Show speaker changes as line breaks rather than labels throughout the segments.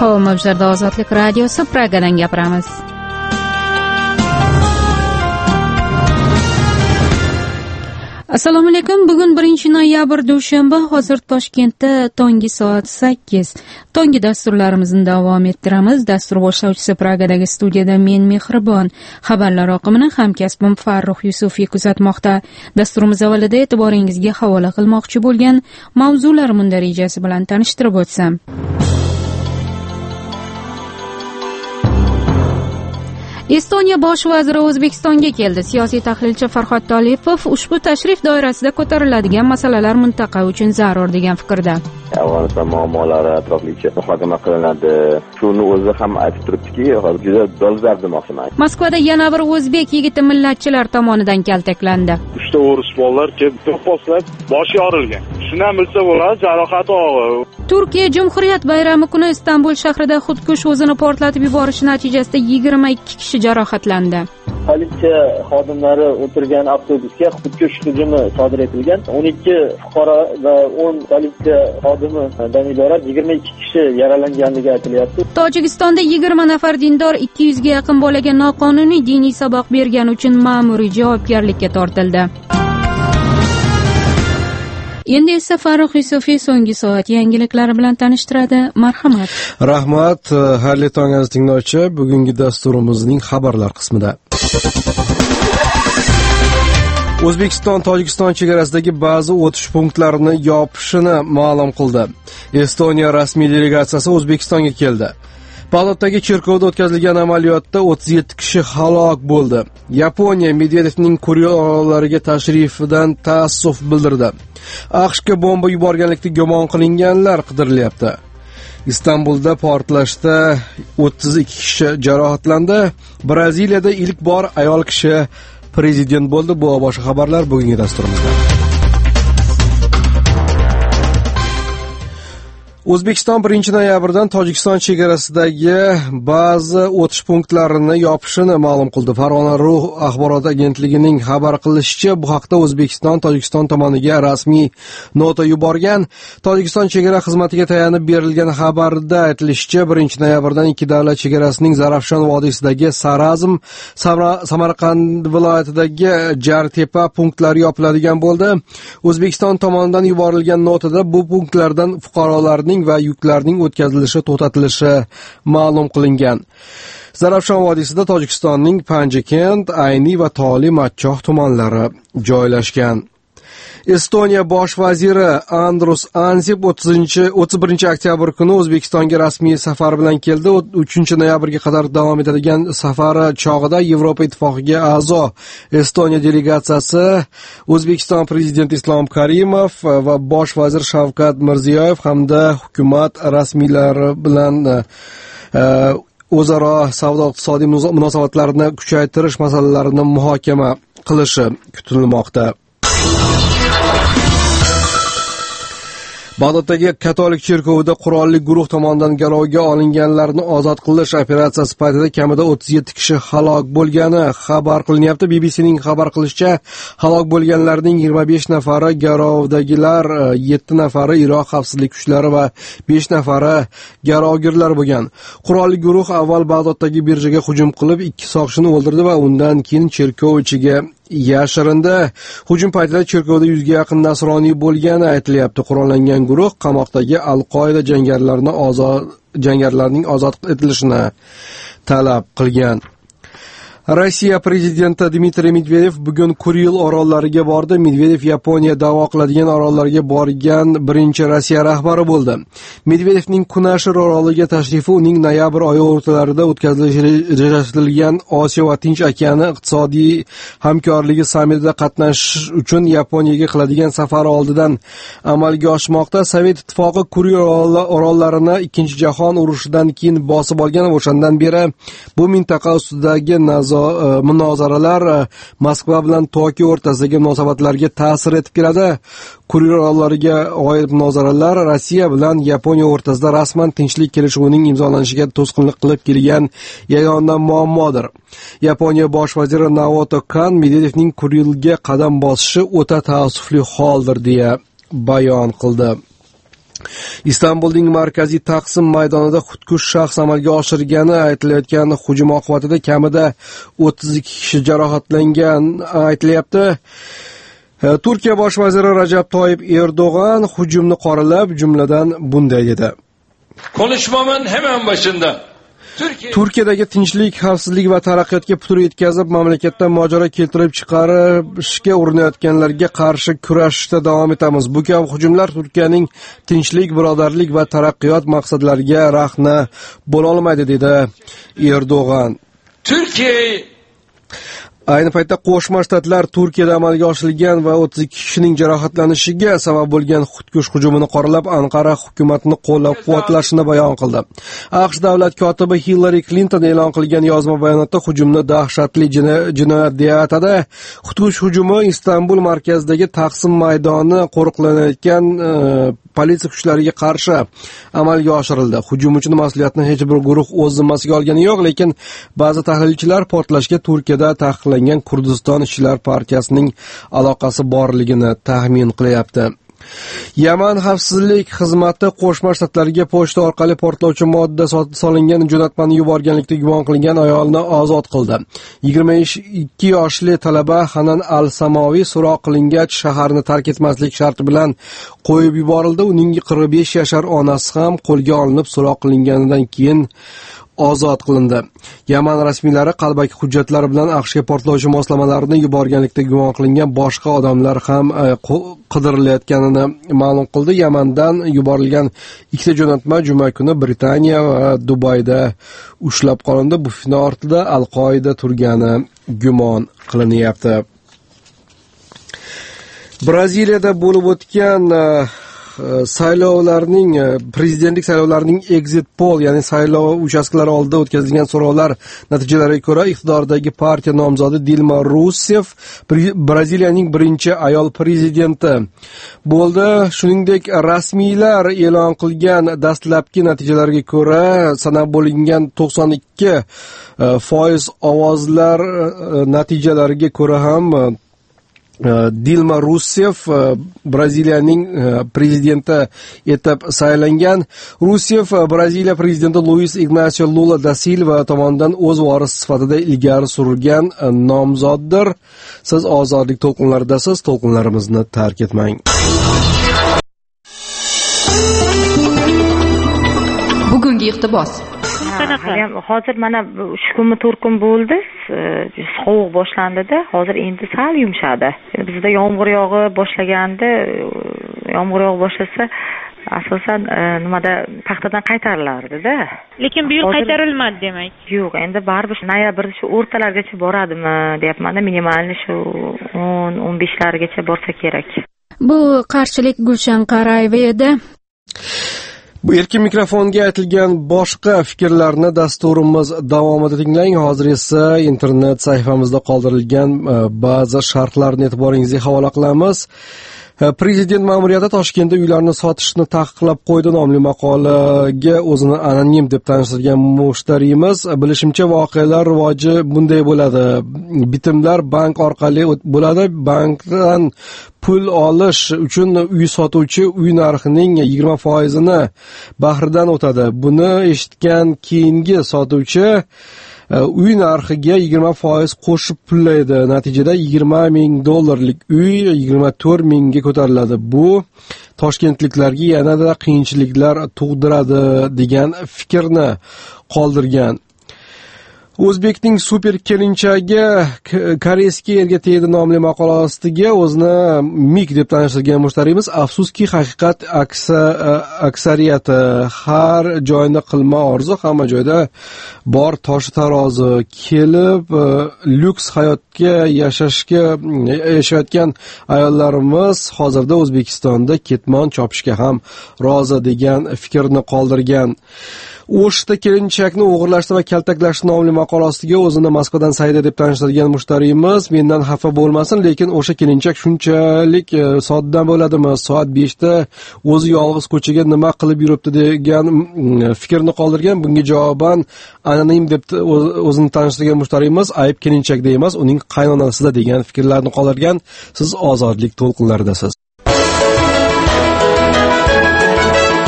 Havo mavjlarida Ozodlik radiosi Pragadan gapiramiz. Assalomu alaykum. Bugun 1-noyabr dushanba. Hozir Toshkentda tongi soat 8. Tongi dasturlarimizni davom ettiramiz. Dastur boshlovchisi Pragadagi studiyada men Mehribon. Xabarlar oqimini hamkasbim Farruh Yusufiy kuzatmoqda. Dasturimiz avvalida e'tiboringizga havola qilmoqchi bo'lgan mavzular mundarijasi bilan tanishtirib o'tsam. Estoniya bosh vaziri O'zbekistonga keldi. Siyosiy tahlilchi Farhod Tolipov ushbu tashrif doirasida ko'tariladigan masalalar mintaqa uchun zarur degan fikrda.
Afg'oniston muammolari atroflicha muhokama qilinadi. Shuni o'zi ham aytib turibdiki, juda dolzarb demoqchiman.
Moskvada yana bir o'zbek yigiti millatchilar tomonidan kaltaklandi.
3 o'ris bolalar kelib to'pposlab boshi yorilgan. Shuni ham bilsa bo'ladi, jarohati og'ir.
Turkiya Jumhuriyat bayrami kuni Istanbul shahrida xudkush o'zini portlatib yuborishi natijasida 22 kishi jarohatlandi.
Politsiya xodimlari o'tirgan avtobusga xudkush hujumi sodir etilgan. 12 fuqaro va 10 politsiya xodimidan iborat 22 kishi yaralanganligi aytilyapti.
Tojikistonda 20 nafar dindor 200 ga yaqin bolaga noqonuniy diniy saboq bergani uchun ma'muriy javobgarlikka tortildi. Endi esa Farruh Yusufiy so'nggi soat yangiliklari bilan tanishtiradi. Marhamat.
Rahmat, xayrli tong aziz tinglovchi. Bugungi dasturimizning xabarlar qismida O'zbekiston Tojikiston chegarasidagi ba'zi o'tish punktlarini yopishini ma'lum qildi. Estoniya rasmiy delegatsiyasi O'zbekistonga keldi. Bag'doddagi cherkovda o'tkazilgan amaliyotda 37 kishi halok bo'ldi. Yaponiya Medvedevning Kuril orollariga tashrifidan taassuf bildirdi. AQShga bomba yuborganlikda gumon qilinganlar qidirilyapti. Istanbulda portlashda 32 kishi jarohatlandi. Braziliyada ilk bor ayol kishi prezident bo'ldi. Bu va boshqa xabarlar bugungi dasturimizda. O'zbekiston 1-noyabrdan Tojikiston chegarasidagi ba'zi o'tish punktlarini yopishini ma'lum qildi. Farg'ona Ruh axborot agentligining xabar qilishicha, bu haqda O'zbekiston Tojikiston tomoniga rasmiy nota yuborgan. Tojikiston chegara xizmatiga tayanib berilgan xabarda aytilishicha, 1-noyabrdan ikki davlat chegarasining Zarafshon vodiysidagi Sarazm, Samarqand viloyatidagi Jartepa punktlari yopiladigan bo'ldi. O'zbekiston tomonidan yuborilgan notada bu punktlardan fuqarolarning va yuklarning o'tkazilishi to'xtatilishi ma'lum qilingan. Zarafshon vodiysida Tojikistonning Panjakent, Ayni va Toli Matchoh tumanlari joylashgan. Estoniya bosh vaziri Andrus Ansip 31 oktyabr kuni O'zbekistonga rasmiy safar bilan keldi. 3-noyabrga qadar davom etadigan safari chog'ida Yevropa ittifoqiga a'zo Estoniya delegatsiyasi O'zbekiston prezidenti Islom Karimov va bosh vazir Shavkat Mirziyoyev hamda hukumat rasmiylari bilan o'zaro savdo-iqtisodiy munosabatlarni kuchaytirish masalalarini muhokama qilishi kutilmoqda. Bag'doddagi katolik cherkovida qurolli guruh tomonidan garovga olinganlarni ozod qilish operatsiyasi paytida kamida 37 kishi halok bo'lgani xabar qilinyapti. BBCning xabar qilishicha, halok bo'lganlarning 25 nafari garovdagilar, 7 nafari Iroq xavfsizlik kuchlari va 5 nafari garovgirlar bo'lgan. Qurolli guruh avval Bag'doddagi birjaga hujum qilib, 2 soqchini o'ldirdi va undan keyin cherkov ichiga yashirindi. Hujum paytida cherkovda 100 ga yaqin nasroniy bo'lgani aytilyapti. Qurollangan guruh qamoqdagi Al-Qoida jangarilarning ozod etilishini talab qilgan. Rossiya prezidenti Dmitriy Medvedev bugun Kuril orollariga bordi. Medvedev Yaponiya da'vo qiladigan orollarga borgan birinchi Rossiya rahbari bo'ldi. Medvedevning Kunashir oroliga tashrifi uning noyabr oyi o'rtalarida o'tkazilishi rejalashtirilgan Osiyo va Tinch okeani iqtisodiy hamkorligi sammitida qatnashish uchun Yaponiyaga qiladigan safari oldidan amalga oshmoqda. Sovet ittifoqi Kuril orollarini Ikkinchi jahon urushidan keyin bosib olgan va o'shandan beri bu mintaqa ustidagi munozaralar Moskva bilan Tokio o'rtasidagi munosabatlarga ta'sir etib keladi. Kuril orollariga oid munozaralar Rossiya bilan Yaponiya o'rtasida rasman tinchlik kelishuvining imzolanishiga to'sqinlik qilib kelgan yagona muammodir. Yaponiya bosh vaziri Naoto Kan Medvedevning Kurilga qadam bosishi o'ta taassufli holdir deya bayon qildi. Istanbulning markaziy Taqsim maydonida xudkush shaxs amalga oshirgani aytilayotgan hujum oqibatida kamida 32 kishi jarohatlangan aytilyapti. Turkiya bosh vaziri Rajab Toyyib Erdo'g'an hujumni qoralab, jumladan bunday dedi.
Konuşmamın hemen başında
Turkiyadagi tinchlik, xavfsizlik va taraqqiyotga putur yetkazib, mamlakatdan mojaro keltirib chiqarishga urinayotganlarga qarshi kurashishda davom etamiz. Bu kabi hujumlar Turkiyaning tinchlik, birodarlik va taraqqiyot maqsadlariga rahna bo'la olmaydi, dedi Erdo'g'an.
Türkiye
Ayni paytda Qo'shma Shtatlar Turkiyada amalga oshirilgan va 32 kishining jarohatlanishiga sabab bo'lgan xudkush hujumini qoralab, Anqara hukumatini qo'llab-quvvatlashini bayon qildi. AQSh davlat kotibi Hillary Clinton e'lon qilgan yozma bayonotda hujumni dahshatli jinoyat deya atadi. Xudkush hujumi Istanbul markazidagi Taqsim maydoni qo'riqlanayotgan politsiya kuchlariga qarshi amalga oshirildi. Hujum uchun mas'uliyatni hech bir guruh o'z zimmasiga olgani yo'q, lekin ba'zi tahlilchilar portlashga Turkiyada taqiqlangan Kurdiston ishchilar partiyasining aloqasi borligini taxmin qilyapti. Yaman xavfsizlik xizmati Qo'shma Shtatlarga pochta orqali portlovchi modda solingan jo'natmani yuborganlikda gumon qilingan ayolni ozod qildi. 22 yoshli talaba Hanan Al-Samoviy so'roq qilingach shaharni tark etmaslik sharti bilan qo'yib yuborildi. Uning 45 yashar onasi ham qo'lga olinib, so'roq qilinganidan keyin ozod qilindi. Yaman rasmiylari qalbaki hujjatlar bilan AQShga portlovchi moslamalarni yuborganlikda gumon qilingan boshqa odamlar ham qidirilayotganini ma'lum qildi. Yamandan yuborilgan ikkita jo'natma juma kuni Britaniya va Dubayda ushlab qolindi. Bu fitna ortida Al-Qoida turgani gumon qilinyapti. Braziliyada bo'lib o'tgan saylovlarning prezidentlik saylovlarining exit poll, ya'ni saylov uchastkalari oldida o'tkazilgan so'rovlar natijalariga ko'ra iqtidordagi partiya nomzodi Dilma Rousseff Braziliyaning birinchi ayol prezidenti bo'ldi. Shuningdek, rasmiylar e'lon qilgan dastlabki natijalarga ko'ra sanab bo'lingan 92% ovozlar natijalariga ko'ra ham Dilma Rousseff Braziliyaning prezidenti etib saylangan. Rousseff Braziliya prezidenti Luis Ignacio Lula da Silva tomonidan o'z vorisi sifatida ilgari surilgan nomzoddir. Siz ozodlik to'lqinlaridasiz, to'lqinlarimizni tark etmang.
Bugungi iqtibos.
Hozir mana 3 kunmi 4 kun bo'ldi, sovuq boshlandi-da, hozir endi sal yumshadi. Bizda yomg'ir yog'i boshlaganda, yomg'ir yog'i boshlasa asosan nimada paxtadan qaytarilardi-da.
Lekin bu yil qaytarilmadi demak.
Yo'q, endi baribir noyabr shu o'rtalargacha boradimi, deyapman-da, minimalni shu 10-15largacha borsa kerak.
Bu qarshilik Gulshan Qarayeva edi.
Bu erkin mikrofonga aytilgan boshqa fikrlarni dasturimiz davomida tinglang. Hozir esa internet sayfamizda qoldirilgan ba'zi sharhlarni e'tiboringizga havola qilamiz. Prezident ma'muriyati Toshkentda uylarni sotishni taqiqlab qo'ydi nomli maqolaga o'zini anonim deb tanishtirgan mushtariyimiz, bilishimcha voqealar rivoji bunday bo'ladi. Bitimlar bank orqali bo'ladi. Bankdan pul olish uchun uy sotuvchi uy narxining 20%ni bahridan o'tadi. Buni eshitgan keyingi sotuvchi uy narxiga 20% qo'shib pullaydi. Natijada $20,000 uy 24,000 ga ko'tariladi. Bu toshkentliklarga yanada qiyinchiliklar tug'diradi degan fikrni qoldirgan. O'zbekning super kelinchagi Koreyskiy erga tegdi nomli maqolasiga o'zini mik deb tanishtirgan mushtariyimiz, afsuski haqiqat aksariyati har joyni qilma orzu, hamma joyda bor tosh tarozi kelib lyuks hayotga yashayotgan ayollarimiz hozirda O'zbekistonda ketmon chopishga ham rozi degan fikrni qoldirgan. O'shda kelinchakni o'g'irlashdi va kaltaklashdi nomli maqolasiga o'zini Moskvadan Saida deb tanishtirgan mushtariyimiz mendan xafa bo'lmasin, lekin o'sha kelinchak shunchalik sodda bo'ladimi? Soat 5 da o'zi yolg'iz ko'chaga nima qilib yuribdi degan fikrni qoldirgan. Bunga javoban anonim deb o'zini tanishtirgan mushtariyimiz ayb kelinchakda emas, uning qaynonasida degan fikrlarni qoldirgan. Siz ozodlik to'lqinlaridasiz.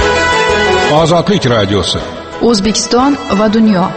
Ozodlik radiosi.
O'zbekiston va dunyo.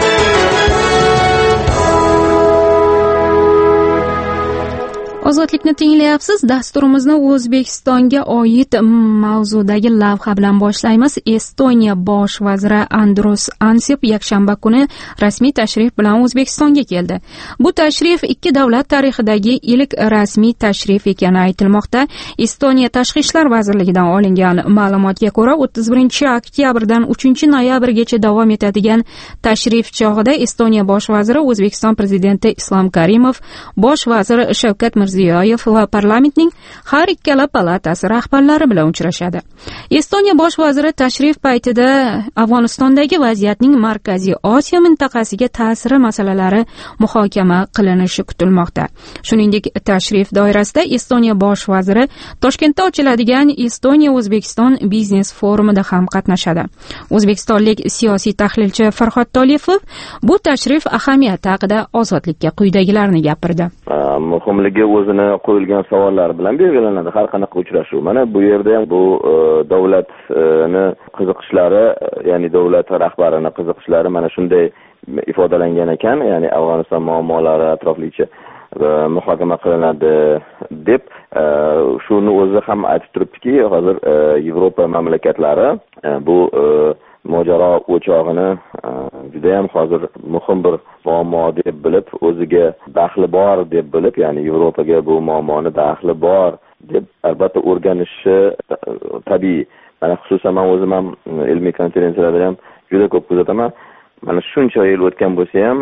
Ozodlikni tinglayapsiz. Dasturimizni O'zbekistonga oid mavzudagi lavha bilan boshlaymiz. Estoniya bosh vaziri Andrus Ansip yakshanba kuni rasmiy tashrif bilan O'zbekistonga keldi. Bu tashrif ikki davlat tarixidagi ilk rasmiy tashrif ekani aytilmoqda. Estoniya Tashqi ishlar vazirligidan olingan ma'lumotga ko'ra 31-oktyabrdan 3-noyabrgacha davom etadigan tashrif chog'ida Estoniya bosh vaziri O'zbekiston prezidenti Islom Karimov, bosh vazir Shavkat Mirziyoyev va parlamentning har ikkala palatasi rahbarlari bilan uchrashadi. Estoniya bosh vaziri tashrif paytida Afg'onistondagi vaziyatning Markaziy Osiyo mintaqasiga ta'siri masalalari muhokama qilinishi kutilmoqda. Shuningdek, tashrif doirasida Estoniya bosh vaziri Toshkentda ochiladigan Estoniya O'zbekiston biznes forumida ham qatnashadi. O'zbekistonlik siyosiy tahlilchi Farhod Tolipov bu tashrif ahamiyati haqida Ozodlikka quyidagilarni gapirdi.
Muhimligi o'zini qo'yilgan savollar bilan belgilanadi har qanaqa uchrashuv. Mana bu yerda ham bu davlatni qiziqishlari, ya'ni davlat rahbarini qiziqishlari mana shunday ifodalangan ekan, ya'ni Afg'oniston muammolari atroflicha muhokama qilinadi deb shuni o'zi ham aytib turibdiki, hozir Yevropa mamlakatlari bu mojaro o'chog'ini juda ham hozir muhim bir muammo deb bilib, o'ziga daxli bor deb bilib, ya'ni Yevropaga bu muammoni daxli bor deb albatta o'rganishi tabiiy. Mana xususan men o'zim ham ilmiy konferensiyalarda ham juda ko'p kuzataman. Mana shuncha yil o'tgan bo'lsa ham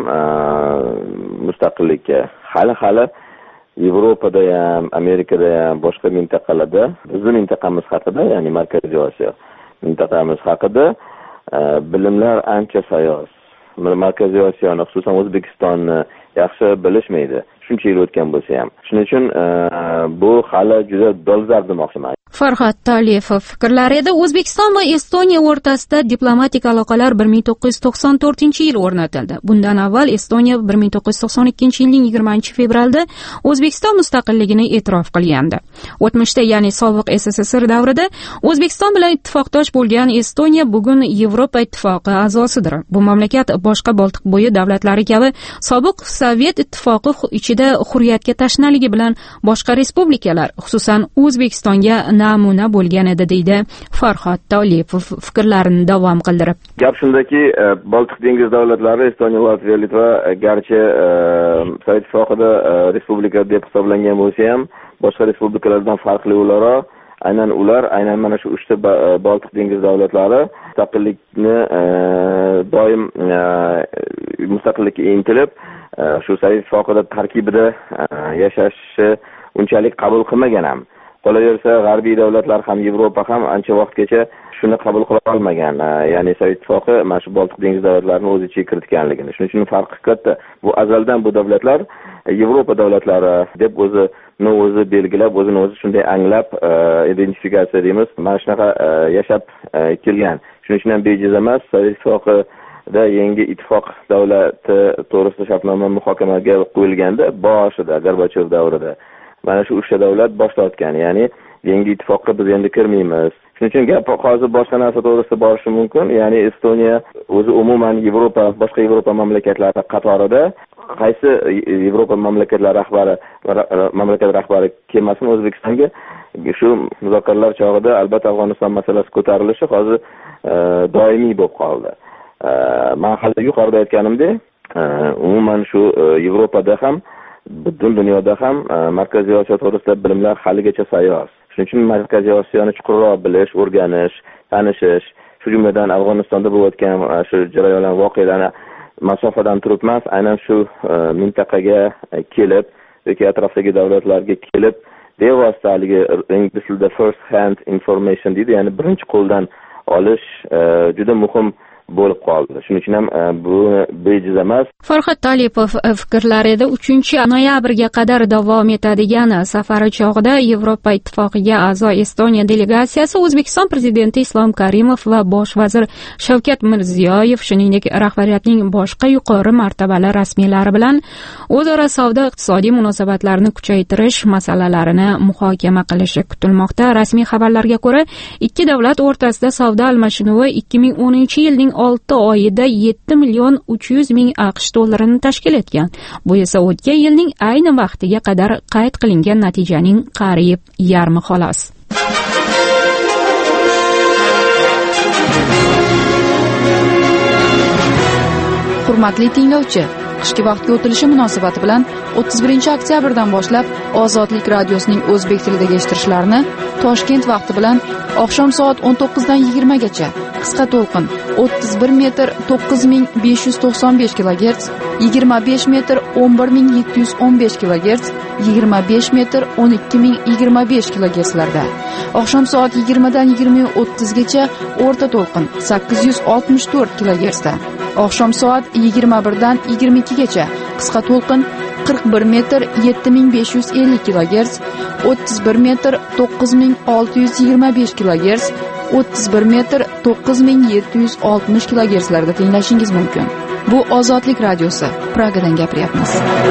mustaqillikka hali Yevropada ham, Amerikada ham, boshqa mintaqalarda bizning mintaqamiz haqida, ya'ni Markaziy Osiyo mintaqamiz haqida bilimlar ancha sayoz. Markaziy Osiyoni, xususan O'zbekistonni yaxshi bilishmaydi. Shuncha yil o'tgan bo'lsa ham. Shuning uchun bu hali juda dolzarb demoqchiman.
Farhod Tolipov fikrlari edi. O'zbekiston va Estoniya o'rtasida diplomatik aloqalar 1994-yil o'rnatildi. Bundan avval Estoniya 1992-yilning 20-fevralda O'zbekiston mustaqilligini e'tirof qilgandi. O'tmishda, ya'ni sobiq SSSR davrida O'zbekiston bilan ittifoqdosh bo'lgan Estoniya bugun Yevropa ittifoqi a'zosidir. Bu mamlakat boshqa Boltiqbo'yi davlatlari kabi sobiq Sovet ittifoqi ichida hurriyatga tashnaligi bilan boshqa respublikalar, xususan O'zbekistonga namuna bo'lgan edi, deydi Farhod Tolipov fikrlarini davom qildirib.
Gap shundaki, Boltiq dengiz davlatlari Estoniya, Latviya, Litva garchi Sovet ittifoqida respublika deb hisoblangan bo'lsa ham, boshqa respublikalardan farqli o'laroq aynan mana shu uchta Boltiq dengiz davlatlari mustaqillikni doim mustaqillikka intilib, shu Sovet ittifoqida tarkibida yashashni unchalik qabul qilmagan ham. Qolaversa, g'arbiy davlatlar ham Yevropa ham ancha vaqtgacha shuni qabul qila olmagan. Ya'ni Sovet ittifoqi mana shu Boltiq dengiz davlatlarini o'z ichiga kiritganligini. Shuning uchun farqi katta. Bu azaldan bu davlatlar Yevropa davlatlari deb o'zi belgilab, o'zini o'zi shunday anglab, identifikatsiya deymiz, mana shunaqa yashab kelgan. Shuning uchun ham bejiz emas, Sovet ittifoqida yangi ittifoq davlati to'g'risida shartnoma muhokamaga qo'yilganda boshida Gorbachev davrida mana shu uchta davlat bosh tortgan, ya'ni yangi ittifoqqa biz endi kirmaymiz. Shuning uchun gap hozir boshqa narsa to'g'risida borishi mumkin. Ya'ni Estoniya o'zi umuman boshqa Yevropa mamlakatlari qatorida qaysi Yevropa mamlakat rahbari kelmasin O'zbekistonga shu muzokaralar chog'ida albatta Afg'oniston masalasi ko'tarilishi hozir doimiy bo'lib qoldi. Men hali yuqorida aytganimdek, umuman shu Yevropada ham butun dunyoda ham Markaziy Osiyo to'g'risida bilimlar haligacha sayoz. Shuning uchun Markaziy Osiyoni chuqurroq bilish, o'rganish, tanishish, shu jumladan Afg'onistonda bo'layotgan shu jarayonlar, voqealarni masofadan turib emas, aynan shu mintaqaga kelib yoki atrofdagi davlatlarga kelib, bevosita haligi ingliz tilida first hand information deydi, ya'ni birinchi qo'ldan olish juda muhim bo'lib qoldi. Shuning uchun ham bu bejiz emas.
Farhod Talipov fikrlarida 3-noyabrga qadar davom etadigan safari chog'ida Yevropa Ittifoqiga a'zo Estoniya delegatsiyasi O'zbekiston prezidenti Islom Karimov va bosh vazir Shavkat Mirziyoyev, shuningdek rahbariyatning boshqa yuqori martabali rasmiylari bilan o'zaro savdo-iqtisodiy munosabatlarni kuchaytirish masalalarini muhokama qilishi kutilmoqda. Rasmiy xabarlarga ko'ra, ikki davlat o'rtasida savdo almashinuvi 2010-yilning 6 oyida 7 million 300 ming AQSh dollarini tashkil etgan. Bu esa o'tgan yilning ayni vaqtiga qadar qayd qilingan natijaning qariyb yarmi xolos.
Hurmatli tinglovchi, qishki vaqtga o'tilishi munosabati bilan 31-oktyabrdan boshlab Ozodlik radiosining o'zbek tilidagi eshittirishlarini Toshkent vaqti bilan oqshom soat 19 dan 20 gacha qisqa to'lqin 31 metr 9595 kHz, 25 metr 11715 kHz, 25 metr 12025 kHz larda, oqshom soat 20 dan 20:30 gacha o'rta to'lqin 864 kHz da, oqshom soat 21 dan 22 gacha qisqa to'lqin 41 metr 7550 kHz, 31 metr 9625 kHz, 31 metr 9760 kHz larda tinglashingiz mumkin. Bu Ozodlik radiosi. Pragadan gapiryapmiz.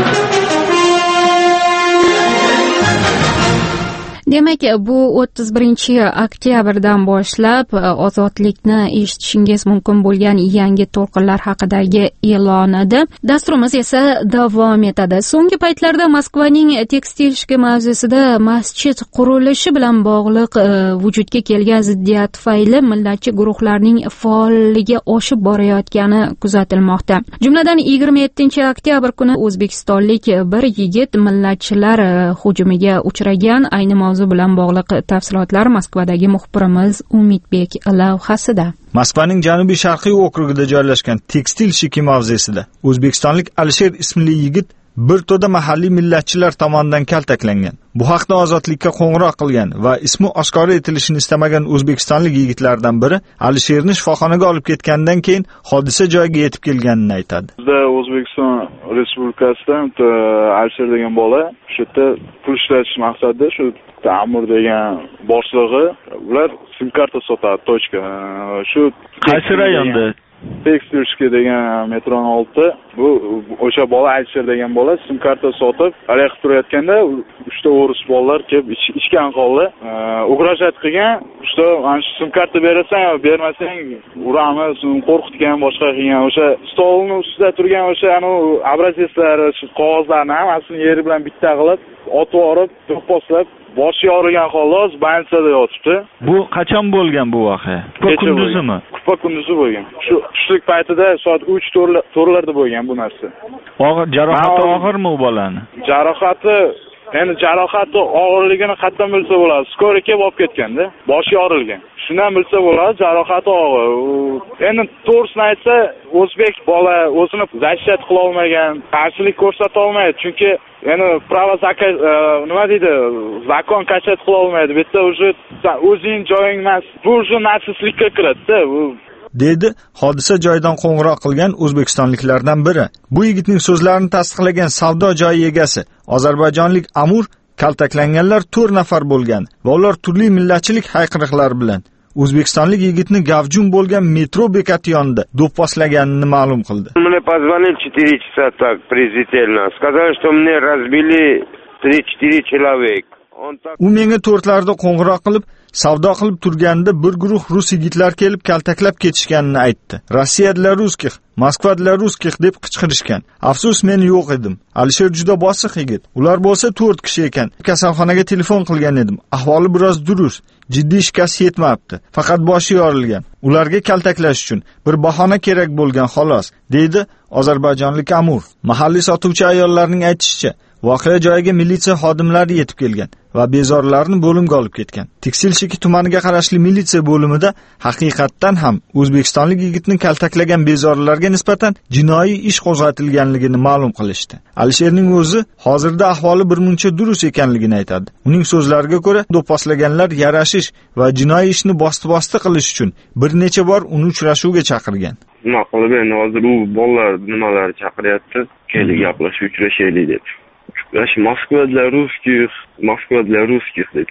Demak, bu 31-oktyabrdan boshlab ozodlikni eshitishingiz mumkin bo'lgan yangi to'lqinlar haqidagi e'lon edi. Dasturimiz esa davom etadi. So'nggi paytlarda Moskvaning tekstilshka mavzusida masjid qurilishi bilan bog'liq vujudga kelgan ziddiyat tufayli millatchi guruhlarning faolligi oshib borayotgani kuzatilmoqda. Jumladan 27-oktyabr kuni o'zbekistonlik bir yigit millatchilar hujumiga uchragan. Ayni mavzu bilan bog'liq tafsilotlar Moskvadagi muxbirimiz Umidbek lavhasida.
Moskvaning janubiy sharqiy okrugida joylashgan tekstilshiki mavzesida o'zbekistonlik Alisher ismli yigit bir to'da mahalliy millatchilar tomonidan kaltaklangan. Bu haqda Ozodlikka qo'ng'iroq qilgan va ismi oshkora etilishini istamagan o'zbekistonlik yigitlardan biri Alisherni shifoxonaga olib ketgandan keyin hodisa joyiga yetib kelganini aytadi.
Bizda O'zbekiston Respublikasidan Alisher degan bola shu yerda pul ishlatish maqsadida shu Ta'mur degan boshlig'i ular sim karta sotadi, tochka. Shu
qaysi rayonda?
Tekstilshka degan metroning oldi. Bu o'sha bola Alisher degan bola sim karta sotib, harakat turayotganda 3 ta o'ris bolalar kelib ichgan qoldi. Ugrajat qilgan, "Usta, mana shu sim karta berasan yo bermasang uramiz", qo'rqitgan, boshqa qilgan. O'sha stolning ustida turgan o'sha obrazetslar, qog'ozlarni hammasini yeri bilan bitta qilib, otib yorib, do'pposlab boshi yorilgan xolos больницada yotibdi.
Bu qachon bo'lgan bu voqea? Kunduzimi?
Kupa kunduzi bo'lgan. Shu tushlik paytida soat 3:00 bo'lgan bu narsa.
Og'ir jarohati og'irmi u bolani?
Jarohati og'irligini qatdan bilsa bo'ladi. Skoriy kelib olib ketganda, boshi yorilgan. Shundan bilsa bo'ladi, jarohati og'ir. Endi to'g'risini aytsa, o'zbek bola o'zini защищать qila olmagan, qarshilik ko'rsata olmaydi, chunki yani nima deydi, zakon kashat qila olmaydi. Bu yerda уже o'zing joying emas. Bu уже narsizlikka kiradi-da.
Dedi hodisa joyidan qo'ng'iroq qilgan o'zbekistonliklardan biri. Bu yigitning so'zlarini tasdiqlagan savdo joyi egasi ozarbayjonlik Amur kaltaklanganlar 4 nafar bo'lgan va ular turli millatchilik hayqiriqlari bilan o'zbekistonlik yigitni gavjum bo'lgan metro bekati yonida do'pposlaganini ma'lum qildi.
Мне позвонили 4 часа так приблизительно. Сказали, что мне разбили 3-4 человек.
U menga 4larda qo'ng'iroq qilib, savdo qilib turganida bir guruh rus yigitlar kelib kaltaklab ketishganini aytdi. Rossiya для русских, Moskva для русских deb qichqirishgan. Afsus, men yo'q edim. Alisher juda bosiq yigit. Ular bo'lsa 4 kishi ekan. Kasalxonaga telefon qilgan edim. Ahvoli biroz durust. Jiddiy shikast yetmabdi. Faqat boshi yorilgan. Ularga kaltaklash uchun bir bahona kerak bo'lgan xolos, deydi ozarbayjonlik Amur. Mahalliy sotuvchi ayollarning aytishicha, voqea joyiga militsiya xodimlari yetib kelgan va bezorilarni bo'limga olib ketgan. Tekstilshiki tumaniga qarashli militsiya bo'limida haqiqatdan ham o'zbekistonlik yigitni kaltaklagan bezorilarga nisbatan jinoiy ish qo'zg'atilganligini ma'lum qilishdi. Alisherning o'zi hozirda ahvoli birmuncha durust ekanligini aytadi. Uning so'zlariga ko'ra, do'pposlaganlar yarashish va jinoiy ishni bosti qilish uchun bir necha bor uni uchrashuvga chaqirgan.
Nima qilib endi hozir u bolalar nimalar chaqiryapti, keling gaplashib uchrashaylik deb. Moskva для russkих deb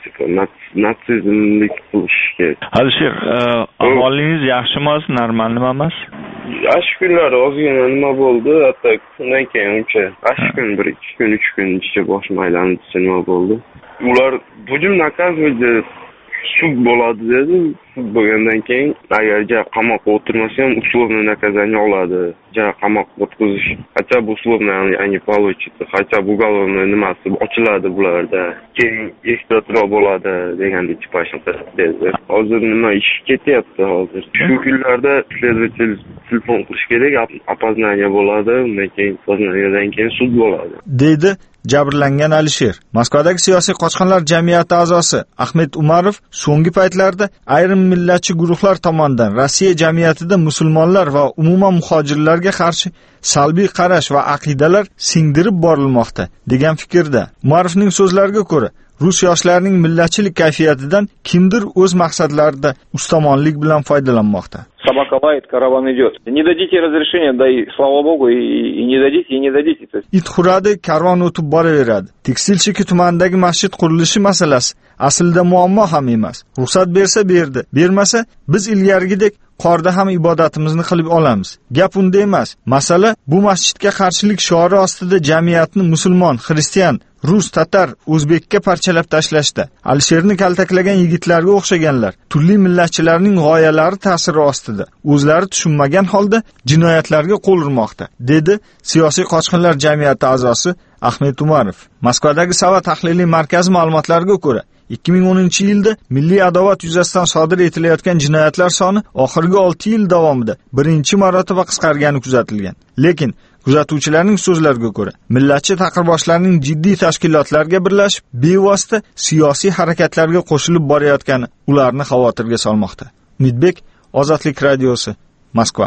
natsizmlik qilishga.
Alisher, ahvolingiz yaxshimi, normalmi emas?
Ash kunlar ozgina nima bo'ldi, hatto shundan keyin uncha ash kun 1-2 kun 3 kun ichida boshim aylanib nima bo'ldi. Ular hujum naказывали, sud bo'ladi dedi. Sud bo'lgandan keyin agar qamoqqa o'tirmasa ham условное наказание oladi. Qamoqqa o'tkazish. Хотя бы условно они получат. Хотя бы уголовное nimasi ochiladi bularda. Keyin ehtiyotroq bo'ladi degandek chiqishdi dedi. Hozir nima ish ketyapti hozir. Shu kunlarda следователь telefon qilish kerak, опознание bo'ladi, undan keyin опознаниядан keyin sud bo'ladi.
Deydi jabrlangan Alisher. Moskvadagi siyosiy qochqinlar jamiyati a'zosi Ahmet Umarov so'nggi paytlarda ayrim millatchi guruhlar tomonidan Rossiya jamiyatida musulmonlar va umuman muhojirlarga qarshi salbiy qarash va aqidalar singdirib borilmoqda degan fikrda. Umarovning so'zlariga ko'ra, rus yoshlarining millatchilik kayfiyatidan kimdir o'z maqsadlarida ustamonlik bilan foydalanmoqda.
Собака лает, караван идет. Не дадите разрешения, да и слава богу, и не дадите.
It huradi, karvon o'tib boraveradi. Tekstilshiki tumanidagi masjid qurilishi masalasi aslida muammo ham emas. Ruxsat bersa berdi, bermasa biz ilgarigidek qorda ham ibodatimizni qilib olamiz. Gap unda emas. Masala bu masjidga qarshilik shiori ostida jamiyatni musulmon, xristian, rus, tatar, o'zbekka parchalab tashlashda. Alisherni kaltaklagan yigitlarga o'xshaganlar turli millatchilarning g'oyalari ta'siri ostida o'zlari tushunmagan holda jinoyatlarga qo'l urmoqda, dedi siyosiy qochqinlar jamiyati a'zosi Ahmet Umarov. Moskvadagi Sava tahliliy markazi ma'lumotlariga ko'ra, 2010-yilda milliy adovat yuzasidan sodir etilayotgan jinoyatlar soni oxirgi 6 yil davomida birinchi marotaba qisqargani kuzatilgan. Lekin kuzatuvchilarning so'zlariga ko'ra, millatchi taqirboshlarning jiddiy tashkilotlarga birlashib, bevosita siyosiy harakatlarga qo'shilib borayotgani ularni xavotirga solmoqda. Umidbek, Ozodlik radiosi, Moskva.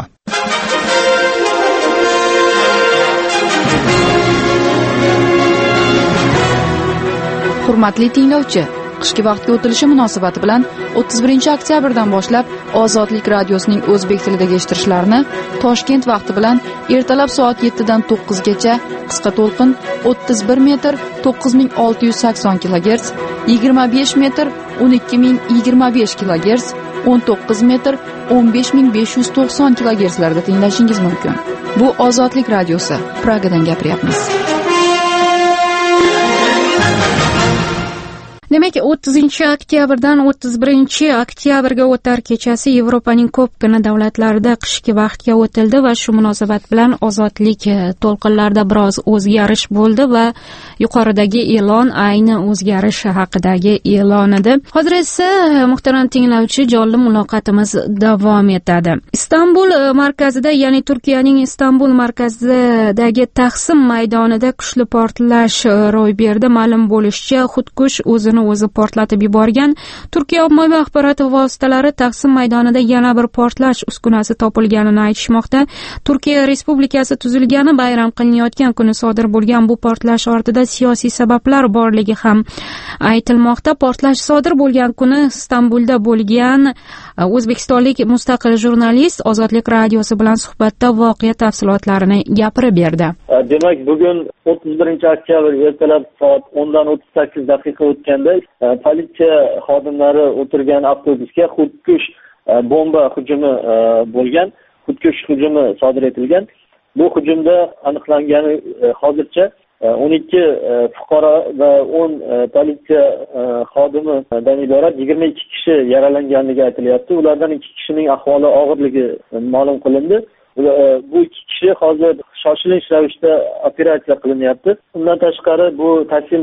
Hurmatli tinglovchi, qishki vaqtga o'tilishi munosabati bilan 31-oktyabrdan boshlab Ozodlik radiosining o'zbek tilidagi eshittirishlarini Toshkent vaqti bilan ertalab soat 7 dan 9 gacha qisqa to'lqin 31 metr 9680 kHz, 25 metr 12025 kHz, 19 metr 15590 kHz larda tinglashingiz mumkin. Bu Ozodlik radiosi, Pragadan gapiryapmiz.
Demak, 30-oktyabrdan 31-oktyabrga o'tar kechasi Yevropaning ko'pgina davlatlarida qishki vaqtga o'tildi va shu munosabat bilan ozodlik to'lqinlarida biroz o'zgarish bo'ldi va yuqoridagi e'lon ayni o'zgarish haqidagi e'lon edi. Hozir esa muhtaram tinglovchi, jonli muloqotimiz davom etadi. Istanbul markazida, ya'ni Turkiyaning Istanbul markazidagi Taqsim maydonida kuchli portlash ro'y berdi. Ma'lum bo'lishicha, xudkush o'zini o'zi portlatib yuborgan. Turkiya ommaviy axborot vositalari Taqsim maydonida yana bir portlash uskunasi topilganini aytishmoqda. Turkiya Respublikasi tuzilgani bayram qilinayotgan kuni sodir bo'lgan bu portlash ortida siyosiy sabablar borligi ham aytilmoqda. Portlash sodir bo'lgan kuni Istanbulda bo'lgan o'zbekistonlik mustaqil jurnalist Ozodlik radiosi bilan suhbatda voqea tafsilotlarini gapirib berdi.
Demak, bugun 31-oktyabr ertalab soat 10:38 daqiqa o'tganda politsiya xodimlari o'tirgan avtobusga xudkush bomba hujumi bo'lgan, xudkush hujumi sodir etilgan. Bu hujumda aniqlangani hozircha 12 fuqaro va 10 politsiya xodimidan iborat 22 kishi yaralanganligi aytilyapti. Ulardan 2 kishining ahvoli og'irligi ma'lum qilindi. Bu 2 kishi hozir shoshilinch ravishda operatsiya qilinyapti. Undan tashqari bu Taqsim